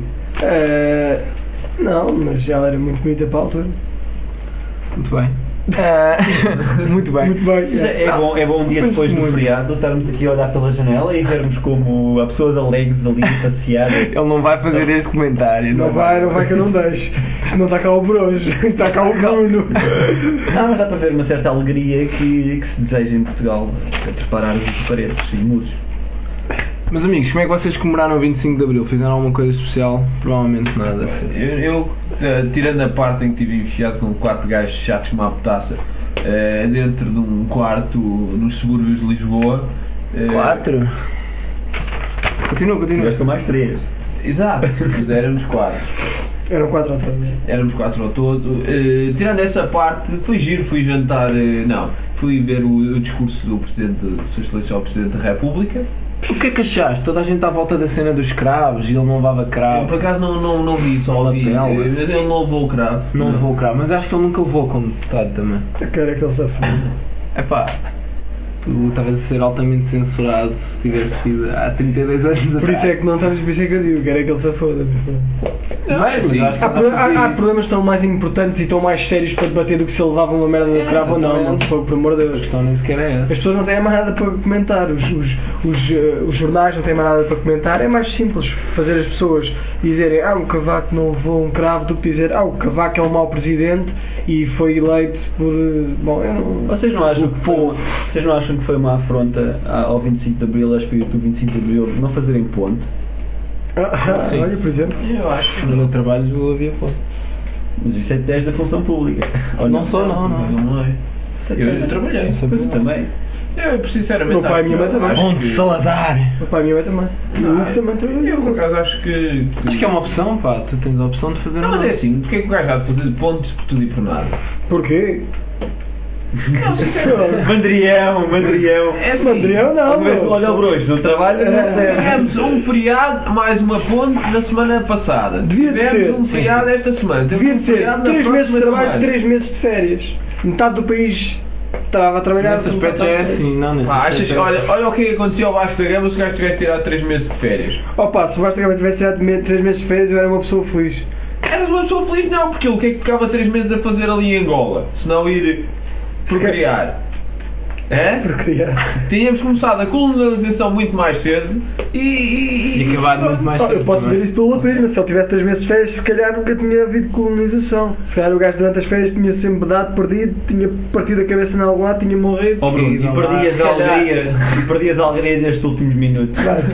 Não, mas ela era muito bonita para a altura. Muito bem. Muito bem. É bom um dia depois do feriado estarmos aqui a olhar pela janela e vermos como há pessoas alegres ali a passear. Ele não vai fazer esse comentário. Não vai que eu não deixo. Não está cá o Brojo, está cá o Bruno. Não, mas dá para ver uma certa alegria que se deseja em Portugal, a trepar árvores e paredes e muros. Meus amigos, como é que vocês comemoraram o 25 de Abril? Fizeram alguma coisa especial? Provavelmente nada. Eu tirando a parte em que estive enfiado com 4 gajos chatos como uma petaça, dentro de um quarto nos subúrbios de Lisboa. 4? Continua. Gastou mais 3. Exato, mas éramos 4. Eram 4 ao todo. Éramos 4 ao todo. Tirando essa parte, foi giro, fui jantar. Fui ver o discurso do Presidente, do Sr. Excelentíssimo Presidente da República. O que é que achaste? Toda a gente está à volta da cena dos escravos e ele não levava cravo. Por acaso não vi, só ouvi. Ele não levou o cravo. Não levou o cravo, mas acho que ele nunca levou como deputado também. Eu quero aquele safado. Epá, tu estavas a ser altamente censurado se tivesse sido há 32 anos atrás. Por isso é que não estamos a dizer que eu digo, quero aquele safado. Há problemas tão mais importantes e tão mais sérios para debater do que se ele levava uma merda de cravo ou não, por amor de Deus. A questão nem sequer é essa. As pessoas não têm mais nada para comentar, os jornais não têm mais nada para comentar. É mais simples fazer as pessoas dizerem o Cavaco não levou um cravo do que dizer o Cavaco é um mau presidente e foi eleito por... Bom, eu não... Vocês não acham que foi uma afronta ao 25 de Abril, ao espírito do 25 de Abril, não fazerem ponte? Olha, por exemplo. Eu acho que no meu trabalho havia ponte. Mas isso é 10 da função pública. Não sou, não é. Eu trabalhei, mas também. Eu, sinceramente, meu pai e minha mãe também. Ponte Salazar. Meu pai e minha mãe também. Eu, por acaso, acho que é uma opção, pá. Tu tens a opção de fazer uma. Não, mas é assim, porque é que o gajo há de fazer pontes por tudo e por nada? Porquê? Mandrião. Mandrião não. Olha o broxo, no trabalho tivemos um feriado, mais uma ponte na semana passada. Tivemos um feriado esta semana. Devia ser 3 meses de trabalho, 3 meses de férias. Metade do país estava a trabalhar. Nesse aspecto é assim, não. Olha o que aconteceu ao Vasco da Gama se o gajo tivesse tirado 3 meses de férias. Se o Vasco da Gama tivesse tirado 3 meses de férias, eu era uma pessoa feliz. Eras uma pessoa feliz? Não, porque o que é que ficava 3 meses a fazer ali em Angola? Se não ir procriar. Procriar. Tínhamos começado a colonização muito mais cedo e acabado muito mais cedo. Eu posso dizer isso pelo país, se ele tivesse 3 meses de férias, se calhar nunca tinha havido colonização. Se calhar o gajo durante as férias tinha sempre dado perdido, tinha partido a cabeça em algum lado, tinha morrido. E perdias a alegria nestes últimos minutos.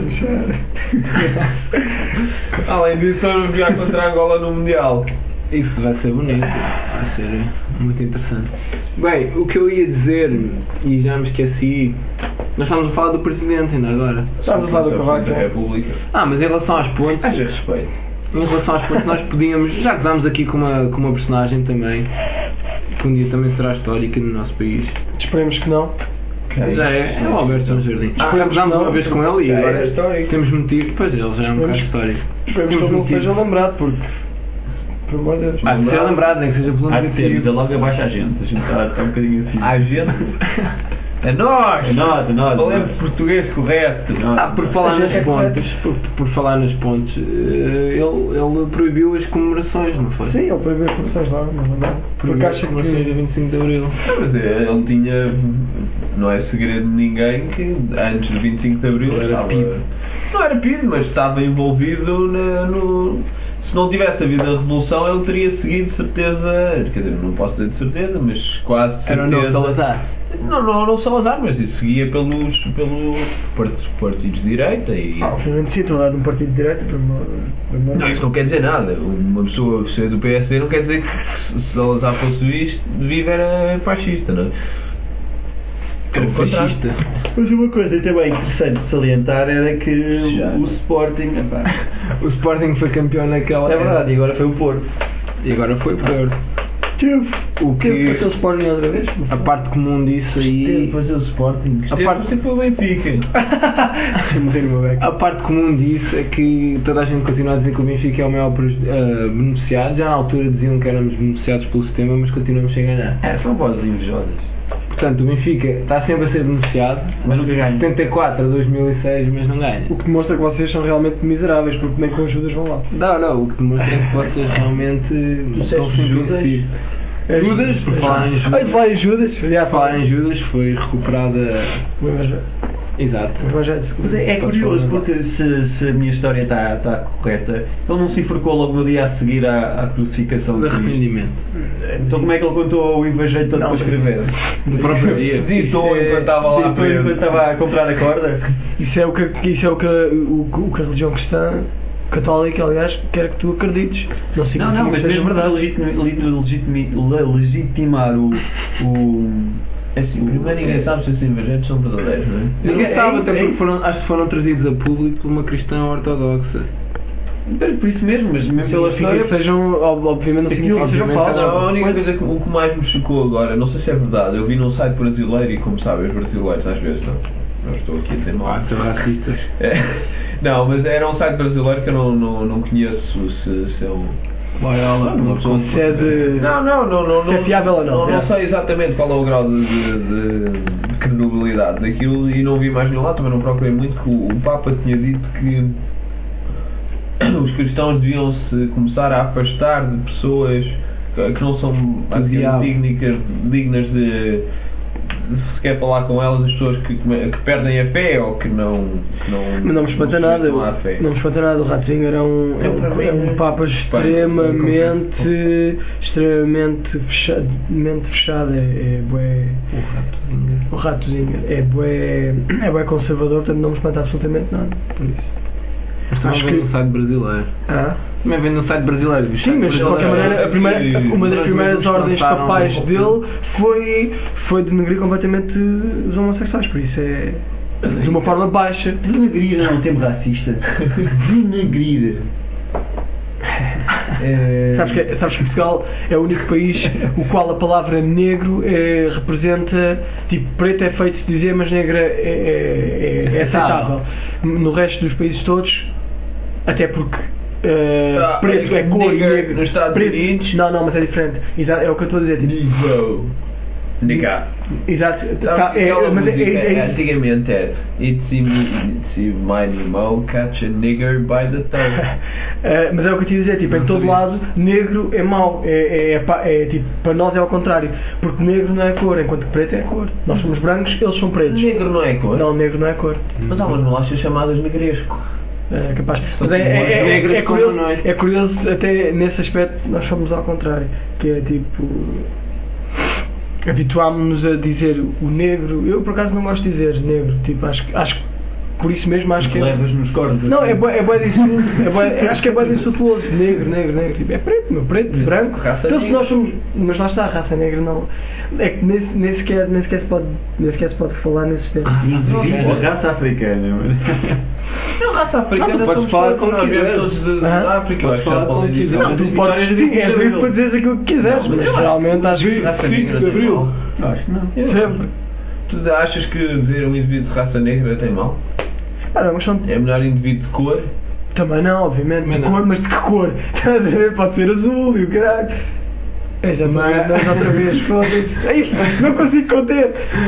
Além disso, eu via contra a Angola no Mundial. Isso vai ser bonito, vai ser muito interessante. Bem, o que eu ia dizer, e já me esqueci, nós estávamos a falar do Presidente ainda agora. Estávamos a falar do Cavaco da República. Mas em relação às pontes... Haja respeito. Em relação às pontes, nós podíamos, já gozámos aqui com uma personagem também, que um dia também será histórica no nosso país. Esperemos que não. Já é o Alberto São Jardim. Gozámos uma vez com ele e agora temos motivo, pois ele já é um bocado histórico. Esperemos que ele não seja lembrado, porque... Por amor de Deus. Há de ser lembrado, nem que seja pelo motivo. Logo abaixo a gente está um bocadinho assim. A gente? É nós! É nós. Falemos português correto. Por falar nas pontes, ele proibiu as comemorações, não foi? Sim, ele proibiu as comemorações lá, não. Porque acha que no dia 25 de Abril. Mas ele tinha, não é segredo de ninguém, que antes do 25 de Abril era PID. Não era PID, mas estava envolvido no... Se não tivesse havido a Revolução, ele teria seguido de certeza, quer dizer, não posso dizer de certeza, mas quase certeza. Era o novo Salazar. Não Salazar, mas isso seguia pelos partidos de direita e... Obviamente sim, estou lá num partido de direita, Não, isso não quer dizer nada. Uma pessoa ser do PSD não quer dizer que se Salazar fosse vivo era fascista, não é? Fascista. Mas uma coisa também interessante de salientar era que o Sporting... O Sporting foi campeão naquela... É verdade, e agora foi o Porto. E agora foi o Porto. O que... o Sporting outra vez? A parte comum disso aí... Depois o Sporting... A parte foi o Benfica. A parte comum disso é que toda a gente continua a dizer que o Benfica é o maior beneficiado. Já na altura diziam que éramos beneficiados pelo sistema, mas continuamos sem ganhar. São vozes invejosas. Portanto, o Benfica está sempre a ser beneficiado, mas nunca ganha. 74 a 2006, mas não ganha. O que demonstra que vocês são realmente miseráveis, porque nem com Judas vão lá. Não, o que demonstra é que vocês realmente estão sempre investir. Judas, por falar em Judas. Falar em Judas, falar em Judas, foi recuperada. O Evangelho. Exato. Mas é curioso, porque se a minha história está correta, ele não se enforcou logo no dia a seguir à crucificação de arrependimento. Então como é que ele contou o Evangelho todo para escrever? No próprio dia. Ditou enquanto estava lá enquanto estava a comprar a corda? Isso é o que a religião cristã católica, aliás, quer que tu acredites. Não significa Não, mas que seja mesmo para legitimar assim, primeiro ninguém sabe se esses evangelhos são verdadeiros, não é? Ninguém sabe, até porque acho que foram trazidos a público por uma cristã ortodoxa. Por isso mesmo, mas mesmo pela história que sejam, obviamente, não significa que sejam falsos. A única coisa que o que mais me chocou agora, não sei se é verdade, eu vi num site brasileiro e como sabem, os brasileiros às vezes não estou aqui a dizer mal. São racistas. Não, mas era um site brasileiro que eu não conheço se é um... Se é fiável ou não. Não sei exatamente qual é o grau de credibilidade daquilo e não vi mais nenhum lado, também não procurei muito, que o Papa tinha dito que os cristãos deviam-se começar a afastar de pessoas que não são dignas de se quer falar com elas, as pessoas que perdem a fé ou que não mas não me espanta nada. Não me espanta nada. O Ratzinger é um Papa extremamente fechado. É bué. O Ratzinger é bué conservador, portanto não me espanta absolutamente nada. Por isso. Acho que no site brasileiro. Também vem no site brasileiro. Sim, mas de qualquer maneira, uma das primeiras ordens papais dele foi denegrir completamente os homossexuais, por isso é de uma forma baixa. Denegrir não é um termo racista. Denegrir. Sabes que Portugal é o único país o qual a palavra negro representa, tipo, preto é feito de dizer, mas negra é aceitável. No resto dos países todos, até porque preto é cor e negro nos Estados Unidos. Não, mas é diferente. Exato, é o que eu estou a dizer. Tipo, Nigga. Exato. Mas antigamente era It's my Nemo catch a nigger by the toe. Mas é o que eu te ia dizer, tipo, em todo lado negro é mau, tipo, para nós é ao contrário, porque negro não é cor, enquanto que preto é cor. Nós somos brancos, eles são pretos. Negro não é cor? Não, negro não é cor. Mas há umas bolachas chamadas negresco. É capaz. Mas é curioso, até nesse aspecto nós somos ao contrário, que é tipo, habituámos-nos a dizer o negro. Eu por acaso não gosto de dizer negro, tipo, acho que por isso mesmo acho que levas nos cornos. Não, é bué disso. Acho que é bué insultuoso. Negro, tipo, é preto, preto, branco. Então se nós somos, mas lá está, a raça negra não. É que nem sequer se pode falar nesses termos. Raça africana. Não, raça africana tu podes falar como quiseres. Todos da África. Podes falar como quiseres. Não, tu podes é livre para dizeres aquilo que quiseres, mas realmente acho que 5 de Abril. Acho que não. Sempre. Tu achas que dizer um indivíduo de raça negra tem mal? É melhor indivíduo de cor? Também não, obviamente. De cor, mas de que cor? Estás a ver? Pode ser azul e o caralho. Mas outra vez, foda-se. Não consigo conter.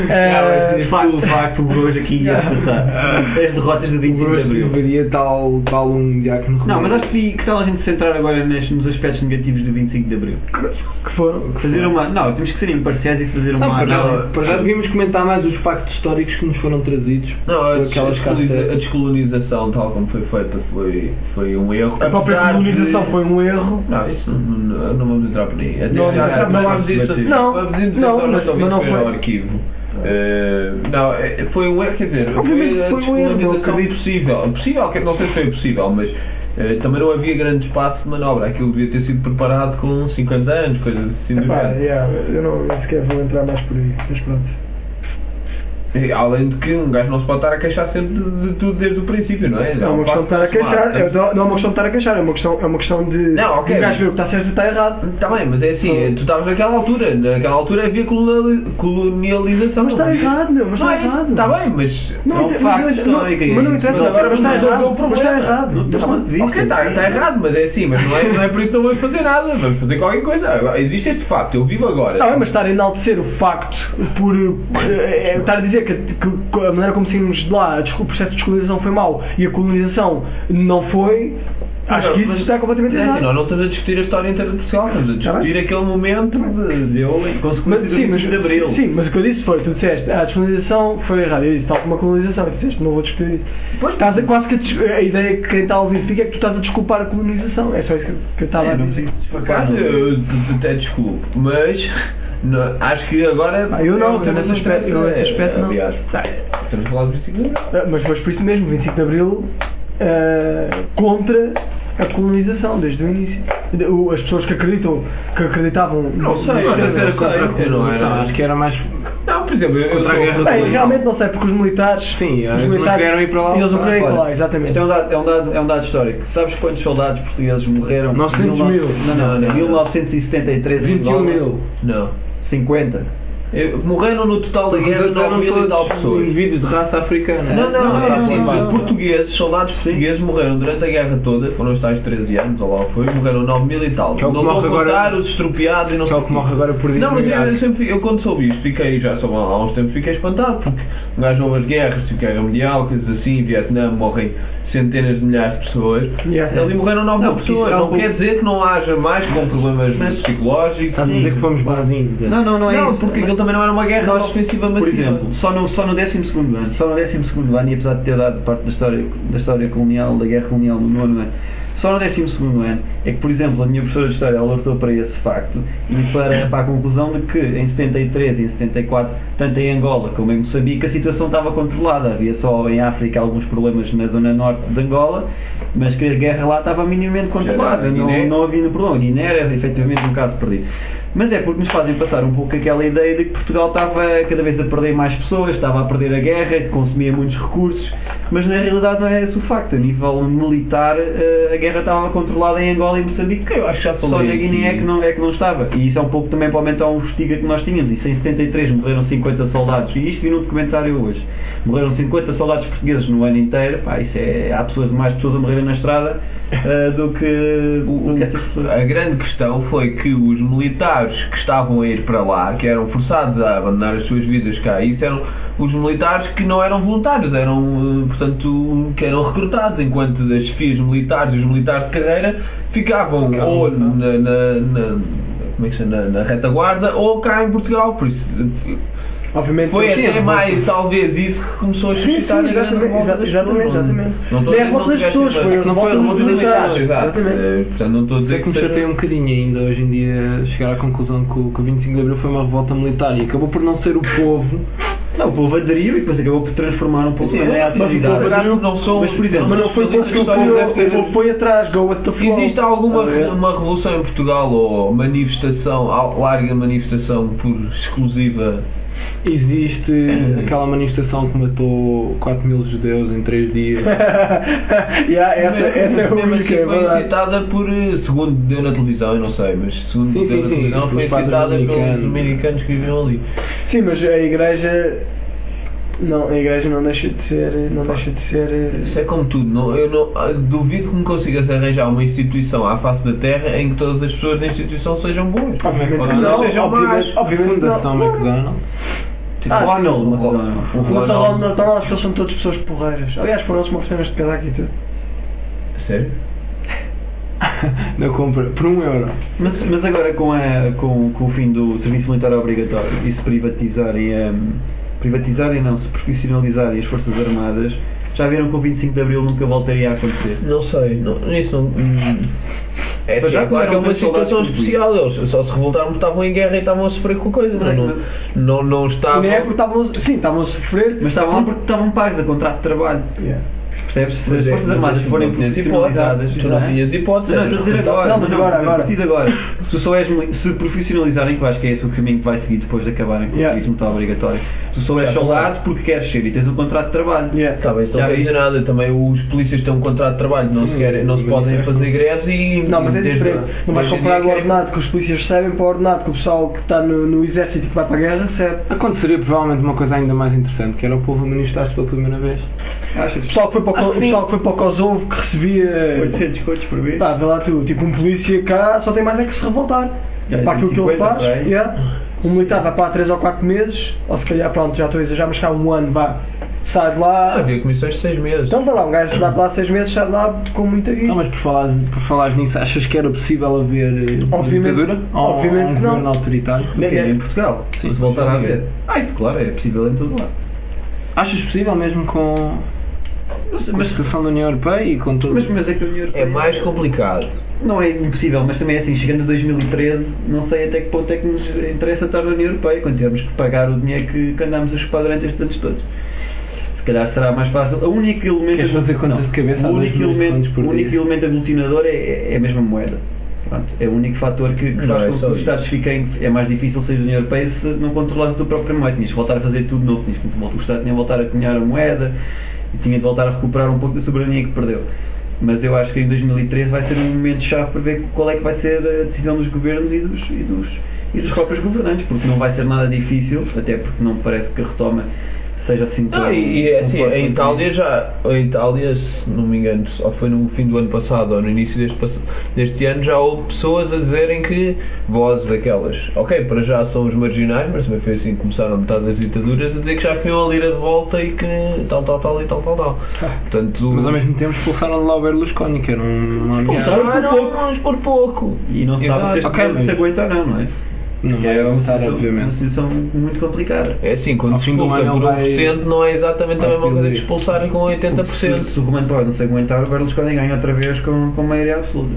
O facto de hoje aqui ia passar. As derrotas do 25 de Abril. Deveria tal um diácono. Não, mas acho que tal a gente centrar agora nos aspectos negativos do 25 de Abril. Que foram? Fazer uma. Não, temos que ser imparciais e fazer uma análise. Para já devíamos comentar mais os factos históricos que nos foram trazidos. Não, a descolonização, tal como foi feita, foi um erro. A própria colonização foi um erro. Não, isso não vamos entrar por aí. Não foi ao arquivo. Não, foi um erro, quer dizer, foi um erro possível, que não sei se foi possível, mas também não havia grande espaço de manobra, aquilo devia ter sido preparado com 50 anos, coisas assim do género. Eu não sequer vou entrar mais por aí, mas pronto. Além de que um gajo não se pode estar a queixar sempre de tudo desde o princípio, não é? Não é uma questão de estar a queixar, não é uma questão de estar a queixar, é uma questão de um gajo ver o que está certo e está errado. Está bem, mas é assim, tu estavas naquela altura havia colonialização. Mas está errado, meu, mas está errado. Está bem, mas não interessa, agora mas está errado. Ok, está errado, mas é assim, mas não é por isso que não vamos fazer nada, vamos fazer qualquer coisa. Existe este facto, eu vivo agora. Está bem, mas estar a enaltecer o facto por estar a dizer que a maneira como saímos de lá, o processo de descolonização foi mau e a colonização não foi, acho que isso está completamente errado. Nós não estamos a discutir a história inteira de Portugal, estamos a discutir aquele momento de consequência de Abril. Sim, mas o que eu disse foi, tu disseste, a descolonização foi errada, eu disse tal como a colonização, tu disseste, não vou discutir isso. Estás quase que a ideia que quem está a ouvir fica é que tu estás a desculpar a colonização, é só isso que eu estava a dizer. Eu até desculpo, mas acho que agora. Eu não, nesse aspecto não. Aliás, estamos a falar do 25 de Abril. Mas por isso mesmo, 25 de Abril contra a colonização desde o início. As pessoas que acreditavam não sei, acho que era mais. Não, por exemplo, contra a guerra. Bem, realmente não sei, porque os militares. Sim, os militares queriam ir para lá. Eles não queriam ir para lá, exatamente. É um dado histórico. Sabes quantos soldados portugueses morreram? 900 mil. Não. 1973. 21 mil. Não. 50. Morreram no total da guerra 9 mil e tal pessoas. Indivíduos de raça africana. Não. Portugueses, soldados portugueses morreram durante a guerra toda, foram os tais 13 anos, ou lá foi, morreram 9 mil e tal. Não vou contar os estropiados e não sei o que morre agora por Não, mas eu quando soube isto, fiquei já só há uns tempos, fiquei espantado, porque um gajo ouve as guerras, Guerra Mundial, coisas assim, Vietnã, morrem centenas de milhares de pessoas. Ali morreram 9 mil pessoas. Não quer dizer que não haja mais com problemas psicológicos. Estás a dizer que fomos bonzinhos. Não é isso. Porque aquilo também não era uma guerra ofensiva massiva. Por exemplo, só no 12º ano, e apesar de ter dado parte da história colonial, da guerra colonial no 9º ano, só no 12º ano é que, por exemplo, a minha professora de História alertou para esse facto e para a conclusão de que em 73 e em 74, tanto em Angola como em Moçambique, a situação estava controlada. Havia só em África alguns problemas na zona norte de Angola, mas que a guerra lá estava minimamente controlada, não havia problema. Guiné era efetivamente um caso perdido. Mas é porque nos fazem passar um pouco aquela ideia de que Portugal estava cada vez a perder mais pessoas, estava a perder a guerra, que consumia muitos recursos, mas na realidade não é esse o facto. A nível militar, a guerra estava controlada em Angola e Moçambique, eu acho que já só na Guiné é que não estava. E isso é um pouco também para aumentar um estiga que nós tínhamos. Isso em 73 morreram 50 soldados, e isto vi no documentário hoje. Morreram 50 soldados portugueses no ano inteiro, há mais pessoas a morrerem na estrada do que essas pessoas. A grande questão foi que os militares que estavam a ir para lá, que eram forçados a abandonar as suas vidas cá, isso eram os militares que não eram voluntários, eram, portanto, que eram recrutados, enquanto as chefias militares e os militares de carreira ficavam ou na retaguarda ou cá em Portugal, por isso. Obviamente, foi até mais, talvez, isso que começou a suscitar a grande revolta das exatamente. Não estou a dizer que pessoas, não foi a revolta dos militares, exato. Portanto, não estou a dizer que me chateia um bocadinho ainda hoje em dia chegar à conclusão que o 25 de Abril foi uma revolta militar e acabou por não ser o povo. Não, o povo aderiu e depois acabou por transformar um pouco em atividade. Mas, por exemplo, mas não foi porque o povo foi atrás, go with the flow. Existe alguma uma revolução em Portugal ou manifestação, larga manifestação por exclusiva? Existe aquela manifestação que matou 4 mil judeus em 3 dias. Essa é a única, é foi incitada por, segundo deu na televisão, eu não sei, mas segundo deu na televisão, foi incitada pelos americanos que viviam ali. Sim, mas a igreja não deixa de ser. Isso é como tudo, eu não duvido que me consigas arranjar uma instituição à face da terra em que todas as pessoas da instituição sejam boas. Obviamente não sejam más. Obviamente não. McDonald's, acho que eles são todas pessoas porreiras. Aliás, foram-se uma oferecendo de casaco e tudo. Sério? Não compra, por €1. Mas agora com o fim do serviço militar obrigatório e se privatizarem não, se profissionalizarem as Forças Armadas, já viram que o 25 de Abril nunca voltaria a acontecer? Não sei, isso não... É claro que é uma situação especial, eles só se revoltaram porque estavam em guerra e estavam a sofrer com coisa, não estavam... Não é porque estavam a sofrer, mas estavam lá porque estavam pagos a contrato de trabalho. Percebes? Se as Forças Armadas forem profissionalizadas... Tu não tinhas hipótese. Agora, se profissionalizarem, que eu acho que é esse o caminho que vai seguir depois de acabarem com o serviço militar obrigatório. Tu só és soldado porque queres ser e tens um contrato de trabalho. Está bem, não quer dizer nada. Também os polícias têm um contrato de trabalho, não se podem fazer greves e... Não, mas é diferente. Não vais comparar o ordenado que os polícias recebem para o ordenado que o pessoal que está no exército e que vai para a guerra recebe. Aconteceria provavelmente uma coisa ainda mais interessante, que era o povo a manifestar-se pela primeira vez. O pessoal que foi para o Kosovo que recebia 800 cotos por vez. Vê lá tu, tipo um polícia cá só tem mais é que se revoltar. Para aquilo que ele faz. Um militar vai para há 3 ou 4 meses, ou se calhar pronto, já estou a exagerar, mas cá um ano sai de lá. Havia comissões de 6 meses. Então vai lá, um gajo dá para lá 6 meses, sai de lá com muita guita. Não, mas por falar nisso, achas que era possível haver ditadura? Obviamente um governo autoritário? Em Portugal? Sim, se voltar a haver. Isso claro, é possível em todo lado. Achas possível mesmo com a situação da União Europeia e com tudo? Mas é que a União Europeia é mais complicado. Não é impossível, mas também é assim, chegando a 2013, não sei até que ponto é que nos interessa estar na União Europeia, quando temos que pagar o dinheiro que andámos a chupar durante estes anos todos. calhar será mais fácil. O único elemento aglutinador é a mesma moeda. Pronto, é o único fator que faz com que os Estados fiquem. É mais difícil sair da União Europeia se não controlares a tua própria moeda. Tinhas de voltar a fazer tudo de novo. O Estado tinha de voltar a cunhar a moeda e tinha de voltar a recuperar um pouco da soberania que perdeu. Mas eu acho que em 2013 vai ser um momento-chave para ver qual é que vai ser a decisão dos governos e dos próprios governantes, porque não vai ser nada difícil, até porque não parece que a retoma seja assim tão... A Itália, se não me engano, só foi no fim do ano passado ou no início deste ano, já houve pessoas a dizerem que vozes aquelas, ok, para já são os marginais, mas também foi assim que começaram metade das ditaduras a dizer que já queriam a lira de volta e que tal. Portanto, mas ao mesmo tempo expulsaram de lá o Berlusconi, que era um por pouco. E não sabe se aguenta não é? Não vai aguentar, obviamente. É uma situação muito complicada. É assim, quando se expulsa por 1% não é exatamente a mesma coisa que expulsarem com 80%. Se o Romano Pode não se aguentar, o Berlusconi ganha outra vez com maioria absoluta.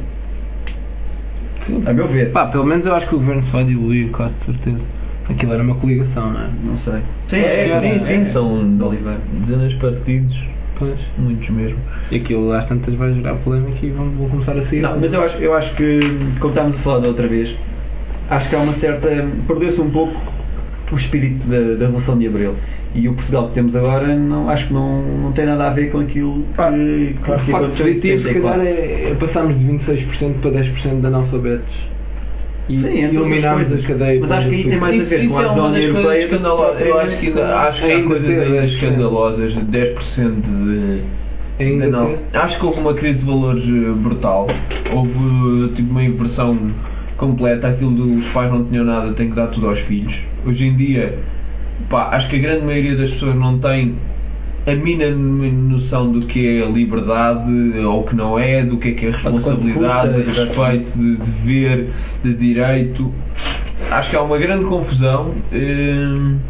A meu ver. Pelo menos eu acho que o governo se vai diluir, quase certeza. Aquilo era uma coligação, não é? Não sei. Sim, são dezenas de partidos. Pois. Muitos mesmo. E aquilo às tantas vai gerar polémica e vão começar a sair. Não, mas eu acho que, como estávamos a falar da outra vez, acho que há uma certa... perdeu-se um pouco o espírito da Revolução de Abril. E o Portugal que temos agora acho que não tem nada a ver com aquilo que o facto positivo, se calhar, é passarmos de 26% para 10% de analfabetos. E eliminarmos as cadeias. Mas acho que aí tem mais a ver com a União Europeia. Eu acho que há coisas escandalosas de 10% de... Não. Acho que houve uma crise de valores brutal. Houve tipo uma inversão completa, aquilo dos pais não tinham nada, têm que dar tudo aos filhos. Hoje em dia, acho que a grande maioria das pessoas não tem a mínima noção do que é a liberdade ou que não é, do que é a responsabilidade, de respeito, de dever, de direito. Acho que há uma grande confusão e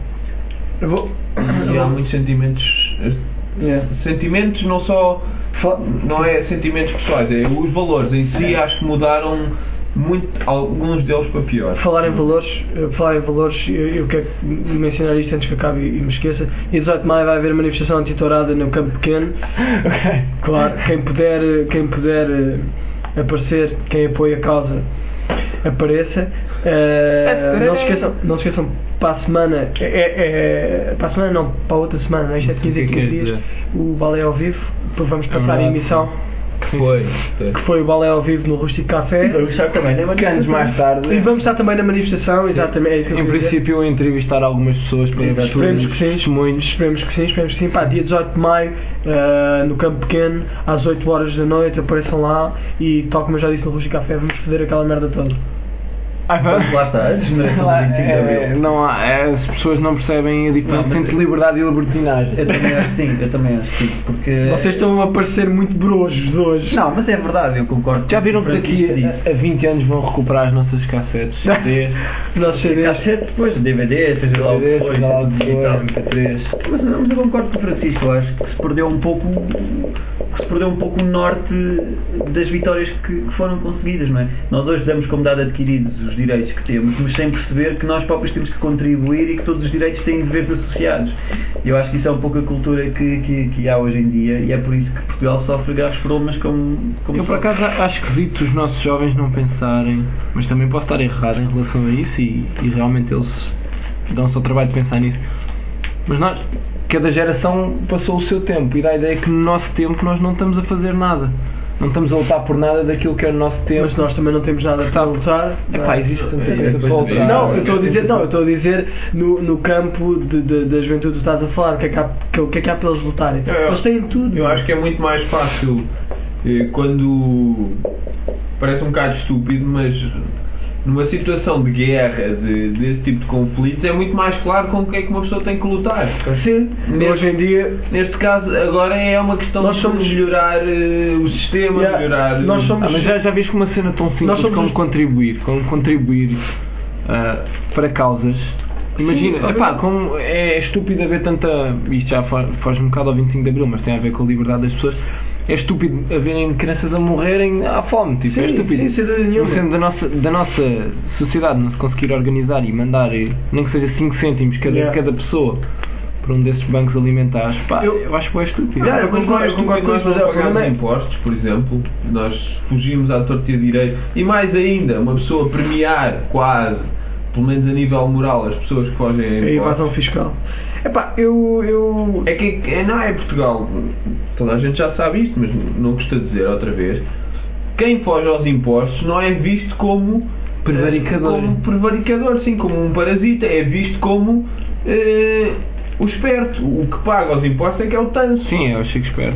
há muitos sentimentos. Sentimentos não é sentimentos pessoais, é os valores em si. Acho que mudaram muito, alguns deles para pior. Falar em valores, eu quero mencionar isto antes que acabe e me esqueça. Em 18 de maio vai haver manifestação antitourada no Campo Pequeno. Claro, quem puder aparecer, quem apoia a causa, apareça. Não se esqueçam, para a semana, para a semana não, para a outra semana, isto é 15 dias, o balé ao vivo, depois vamos passar a emissão. Que foi o balé ao vivo no Rústico Café. E vamos estar também na manifestação. Mais tarde. E vamos estar também na manifestação, exatamente. Em princípio, eu entrevistar algumas pessoas para ver esperemos que sim. Dia 18 de maio, no Campo Pequeno, às 8 horas da noite, apareçam lá e, tal como eu já disse no Rústico Café, vamos fazer aquela merda toda. Lá está, a desgeneração do 25 de Abril. As pessoas não percebem a diferença entre liberdade e libertinagem. Eu também acho que sim, porque... Vocês estão a parecer muito brojos hoje. Não, mas é verdade, eu concordo. Já viram que daqui a 20 anos vão recuperar as nossas cassetes, CDs? Os nossos CDs. Cassetes, depois, DVD, seja lá o que foi, MP3. Mas eu concordo com o Francisco, eu acho que se perdeu um pouco o norte das vitórias que foram conseguidas, não é? Nós hoje damos como dado adquiridos os direitos que temos, mas sem perceber que nós próprios temos que contribuir e que todos os direitos têm deveres associados. Eu acho que isso é um pouco a cultura que há hoje em dia e é por isso que Portugal sofre graves problemas como eu por acaso acho esquisito os nossos jovens não pensarem, mas também posso estar errado em relação a isso e realmente eles dão-se ao trabalho de pensar nisso, mas cada geração passou o seu tempo e dá a ideia que no nosso tempo nós não estamos a fazer nada. Não estamos a lutar por nada daquilo que é o nosso tempo. Mas nós também não temos nada para lutar. Existe tanta coisa para lutar. Não, eu estou a dizer no campo da juventude que estás a falar, o que é que há para eles lutarem? Eles têm tudo. Eu acho que é muito mais fácil quando parece um bocado estúpido, mas numa situação de guerra, desse tipo de conflitos, é muito mais claro com o que é que uma pessoa tem que lutar. Sim, hoje em dia, neste caso, agora é uma questão de melhorar o sistema, melhorar... Mas já viste uma cena tão simples como contribuir para causas. Imagina, como é estúpido haver tanta... Isto já foge um bocado ao 25 de Abril, mas tem a ver com a liberdade das pessoas. É estúpido haverem crianças a morrerem à fome, tipo, é estúpido. Da nossa sociedade não se conseguir organizar e mandar, nem que seja 5 cêntimos cada pessoa para um desses bancos alimentares. Pá, eu acho que é estúpido. Eu concordo com isso, mas pagar impostos, por exemplo, nós fugimos à torta e à direita, e mais ainda, uma pessoa premiar quase, pelo menos a nível moral, as pessoas que fogem a impostos. A evasão fiscal. Epá, É que não é Portugal, toda a gente já sabe isto, mas não custa dizer outra vez, quem foge aos impostos não é visto como prevaricador, sim, como um parasita, é visto como o esperto. O que paga os impostos é que é o tanso. Sim, é o Chico Esperto.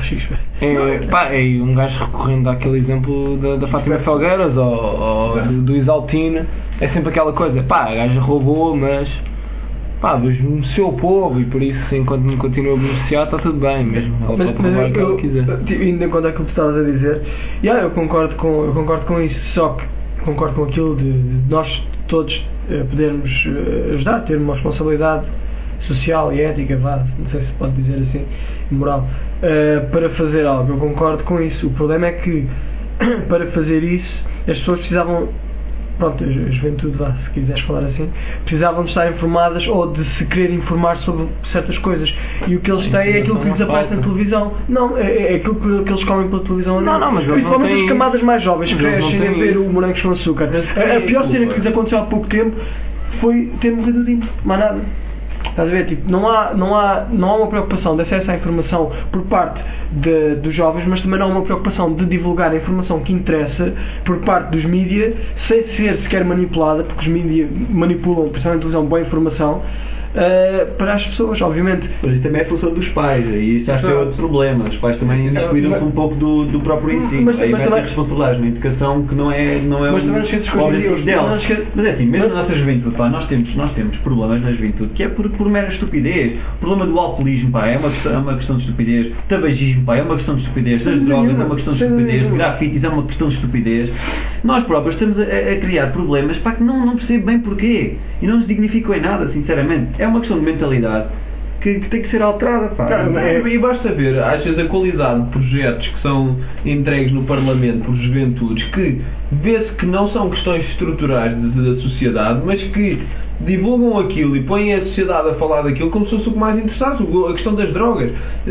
É um gajo recorrendo àquele exemplo da Fátima Felgueiras ou do Isaltino, é sempre aquela coisa, a gaja roubou, mas beneficiou o povo e por isso, enquanto me continua a beneficiar, está tudo bem mesmo. Ela pode roubar o que ela quiser. Ainda quando é que tu estavas a dizer, eu concordo com isso, só que concordo com aquilo de nós todos podermos ajudar, ter uma responsabilidade social e ética, não sei se pode dizer assim, moral, para fazer algo. Eu concordo com isso. O problema é que para fazer isso as pessoas precisavam, pronto, a juventude, se quiseres falar assim, precisavam de estar informadas ou de se querer informar sobre certas coisas, e o que eles têm é aquilo que lhes aparece na televisão. Não, é aquilo que eles comem pela televisão. Mas principalmente as camadas mais jovens que crescem a ver o Morangos com Açúcar. A pior cena que lhes aconteceu há pouco tempo foi ter morrido de mais nada. Estás a ver? Tipo, não há uma preocupação de acesso à informação por parte dos jovens, mas também não há uma preocupação de divulgar a informação que interessa por parte dos mídias, sem ser sequer manipulada, porque os mídias manipulam, principalmente usam boa informação para as pessoas, obviamente. Mas isso também é função dos pais, e isso acho que é outro problema. Os pais também descuidam-se um pouco do próprio ensino. Aí vai ter responsabilidade na educação que não é o objetivo dela. Mas é assim, mesmo na nossa juventude, nós temos problemas na juventude que é por mera estupidez. O problema do alcoolismo, é uma questão de estupidez. O tabagismo, é uma questão de estupidez. Das drogas é uma questão de estupidez. O grafites é uma questão de estupidez. Nós próprios estamos a criar problemas que não percebo bem porquê e não nos dignificam em nada, sinceramente. É uma questão de mentalidade que tem que ser alterada. E basta ver, às vezes, a qualidade de projetos que são entregues no Parlamento por juventudes, que vê-se que não são questões estruturais da sociedade, mas que divulgam aquilo e põem a sociedade a falar daquilo como se fosse o que mais interessasse, a questão das drogas.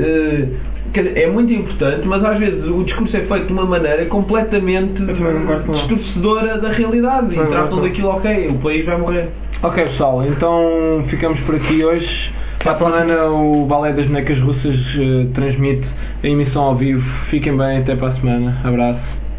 É muito importante, mas às vezes o discurso é feito de uma maneira completamente distorcedora da realidade, e tratam daquilo, o país vai morrer. Ok, pessoal, então ficamos por aqui hoje. Para a semana o Balé das Bonecas Russas transmite a emissão ao vivo. Fiquem bem, até para a semana. Abraço.